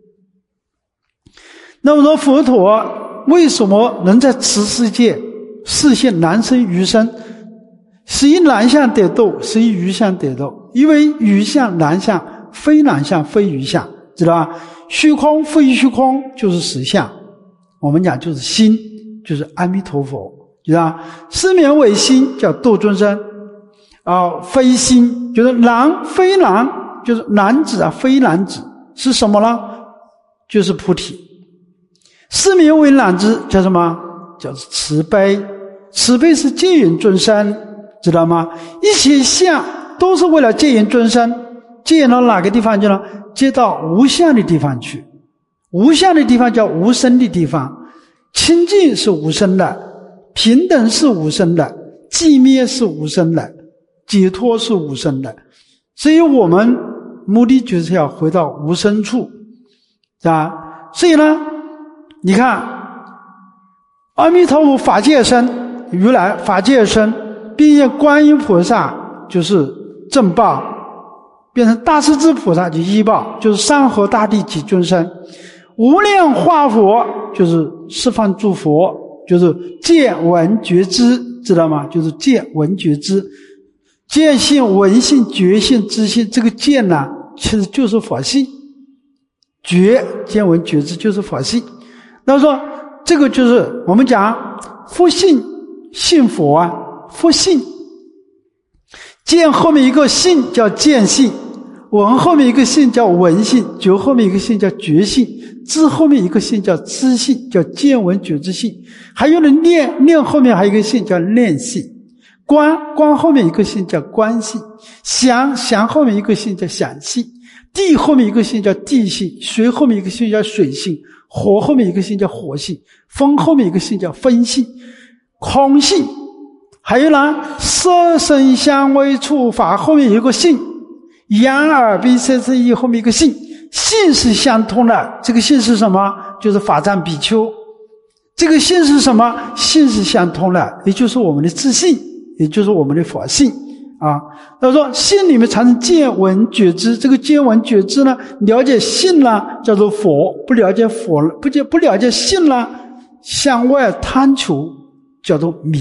Speaker 1: 那么说佛陀为什么能在此世界示现男身余身？是以男相得度，是以余相得度。因为余相男相非男相非余相，知道吧？虚空非虚空就是实相，我们讲就是心，就是阿弥陀佛，知道吧？失眠为心叫度众生非心就是男非男，就是男子啊非男子，是什么呢？就是菩提。失眠为男子叫什么？叫慈悲。慈悲是接引众生，知道吗？一切相都是为了接引众生，接引到哪个地方去呢？接到无相的地方去。无相的地方叫无生的地方，清净是无生的，平等是无生的，寂灭是无生的，解脱是无生的。所以我们目的就是要回到无生处，是吧？所以呢，你看阿弥陀佛法界身，如来法界身，并且观音菩萨就是正报，变成大势至菩萨就依报，就是山河大地及众生。无量化佛就是十方诸佛，就是见闻觉知，知道吗？就是见闻觉知，见性闻性觉性知性，这个见呢其实就是佛性，觉见闻觉知就是佛性。那么说这个就是我们讲佛性信佛啊，佛性见后面一个性叫见性，闻后面一个性叫闻性，觉后面一个性叫觉性，知后面一个性叫知性，叫见闻觉知性。还有的念后面还有一个性叫念性，观后面一个性叫观性，想后面一个性叫想性，地后面一个性叫地性，水后面一个性叫水性，火后面一个性叫火性，风后面一个性叫风性，空性。还有呢，色声香味触法后面有一个性，眼耳鼻舌身意后面一个性，性是相通的。这个性是什么？就是法藏比丘。这个性是什么？性是相通的，也就是我们的自性，也就是我们的佛性啊。他说性里面产生见闻觉知，这个见闻觉知呢，了解性呢叫做佛，不了解佛，不了解性呢，向外贪求叫做迷，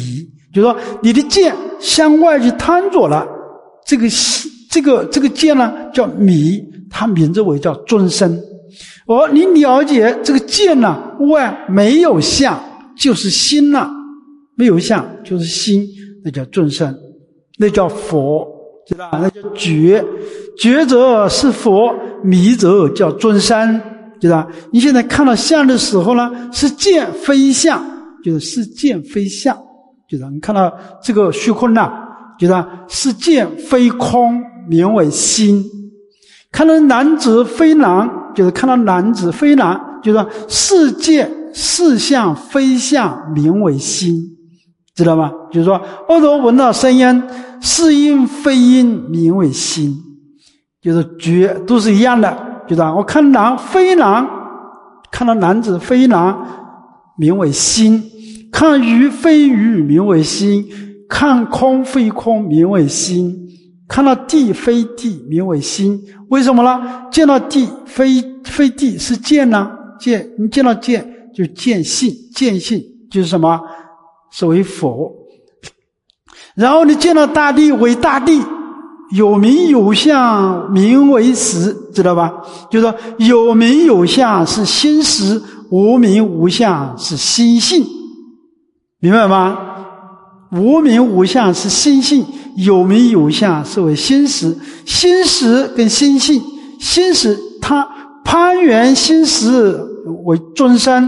Speaker 1: 就是说你的见向外去贪着了，这个见呢叫迷，它名字为叫尊身。而你了解这个见呢，外没有相就是心了，没有相就是心，那叫尊身，那叫佛，知道吧？那叫觉，觉者是佛，迷者叫尊身，知道吧？你现在看到相的时候呢，是见非相，就是是见非相，就是你看到这个虚空呢，就是是见非空，名为心。看到男子非男，就是看到男子非男，就是是见是相非相，名为心，知道吗？就是说耳朵闻到声音，是音非音，名为心，就是觉都是一样的，就是我看男非男，看到男子非男，名为心；看鱼非鱼，名为心；看空非空，名为心；看到地非地，名为心。为什么呢？见到地非地是见呢？见，你见到见就见性，见性就是什么？是为佛。然后你见到大地为大地，有名有相，名为实，知道吧？就是说有名有相是心实，无名无相是心性，明白吗？无名无相是心性，有名有相是为心实。心实跟心性，心实它攀缘心实为尊身，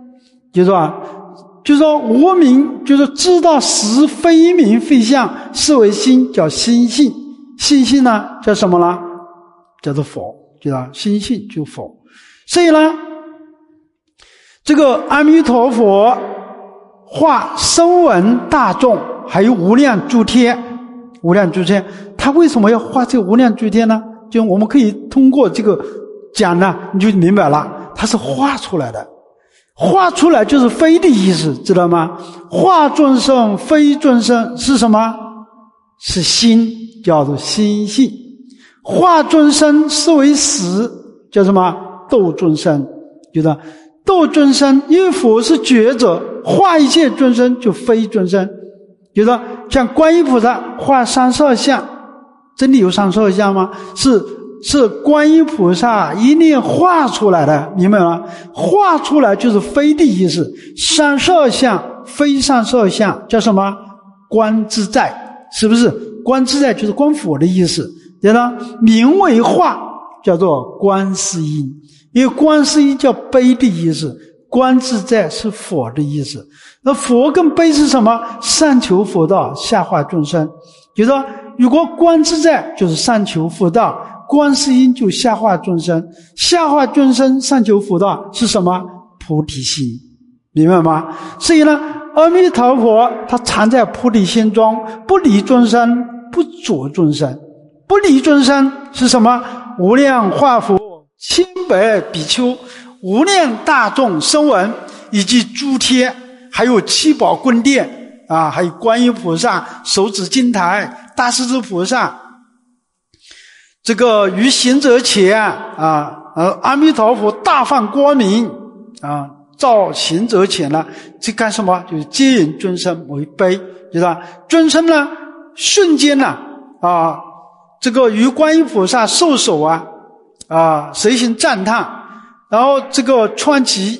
Speaker 1: 就是说无名，就是知道实非名非相，是为心，叫心性。心性呢叫什么呢？叫做佛，知道心性就佛。所以呢，这个阿弥陀佛化声闻大众，还有无量诸天，无量诸天，他为什么要画这个无量诸天呢？就我们可以通过这个讲呢，你就明白了，它是画出来的。画出来就是非的意思，知道吗？化众生非众生是什么？是心，叫做心性。化众生是为实，叫什么？度众生，就是度众生，因为佛是觉者，化一切众生就非众生。就是说像观音菩萨画32相，真的有32相吗？是观音菩萨一念画出来的，明白吗？画出来就是非的意思。32相非32相叫什么？观自在，是不是？观自在就是观佛的意思，对吧？名为画，叫做观世音，因为观世音叫悲的意思，观自在是佛的意思。那佛跟悲是什么？上求佛道，下化众生。就是说如果观自在就是上求佛道，观世音就下化众生，下化众生上求佛道是什么？菩提心，明白吗？所以呢，阿弥陀佛他藏在菩提心中，不离众生，不着众生。不离众生是什么？无量化佛，千百比丘，无量大众声闻，以及诸天，还有七宝宫殿啊，还有观音菩萨、手指金台、大势至菩萨，这个于行者前啊，阿弥陀佛大放光明啊，照行者前呢，这干什么？就是接引尊生为悲，知道吧？尊生呢，瞬间呢这个于观音菩萨受手随行赞叹，然后这个穿尽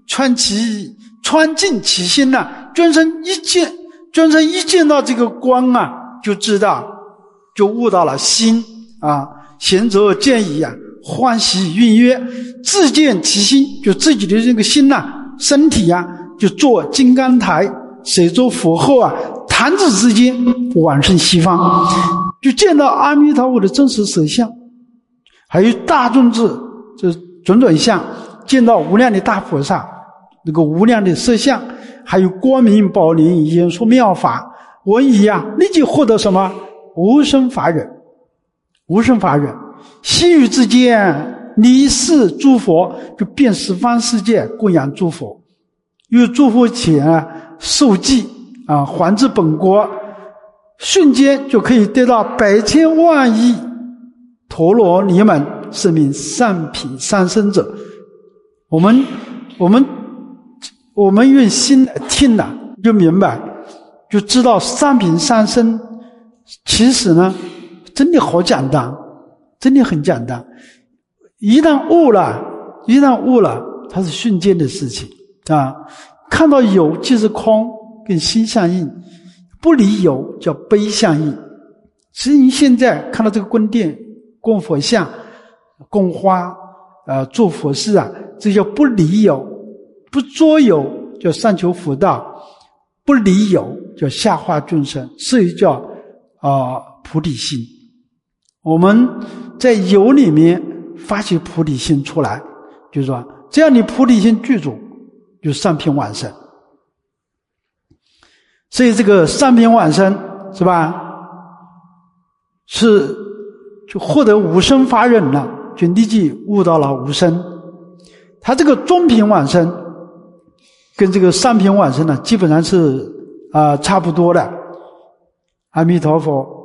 Speaker 1: 其心呢，尊生一见到这个光就知道，就悟到了心行者见已欢喜运曰，自见其心，就自己的这个心身体就坐金刚台，随着佛后弹指之间往生西方，就见到阿弥陀佛的真实实相，还有大众智这种种相，见到无量的大菩萨那个无量的色相，还有光明宝林演说妙法，闻已立即获得什么？无生法忍，无生法忍。西域之间离世诸佛，就遍十方世界供养诸佛，因为诸佛前受记还至本国，瞬间就可以得到百千万亿陀罗尼门，是名上品上生者。我们用心来听就明白， 就知道三品三身其实呢真的好简单，真的很简单。一旦悟了，它是瞬间的事情啊。看到有即是空，跟心相应，不离有叫悲相应。所以你现在看到这个宫殿供佛像、供花做佛事啊，这叫不离有，不作有叫上求佛道，不离有叫下化众生，所以叫菩提心。我们在有里面发起菩提心出来，就是说只要你菩提心具足，就上品往生。所以这个上品往生是吧，是就获得无生法忍了，就立即悟到了无生。他这个中品往生跟这个上品往生呢基本上是差不多的。阿弥陀佛。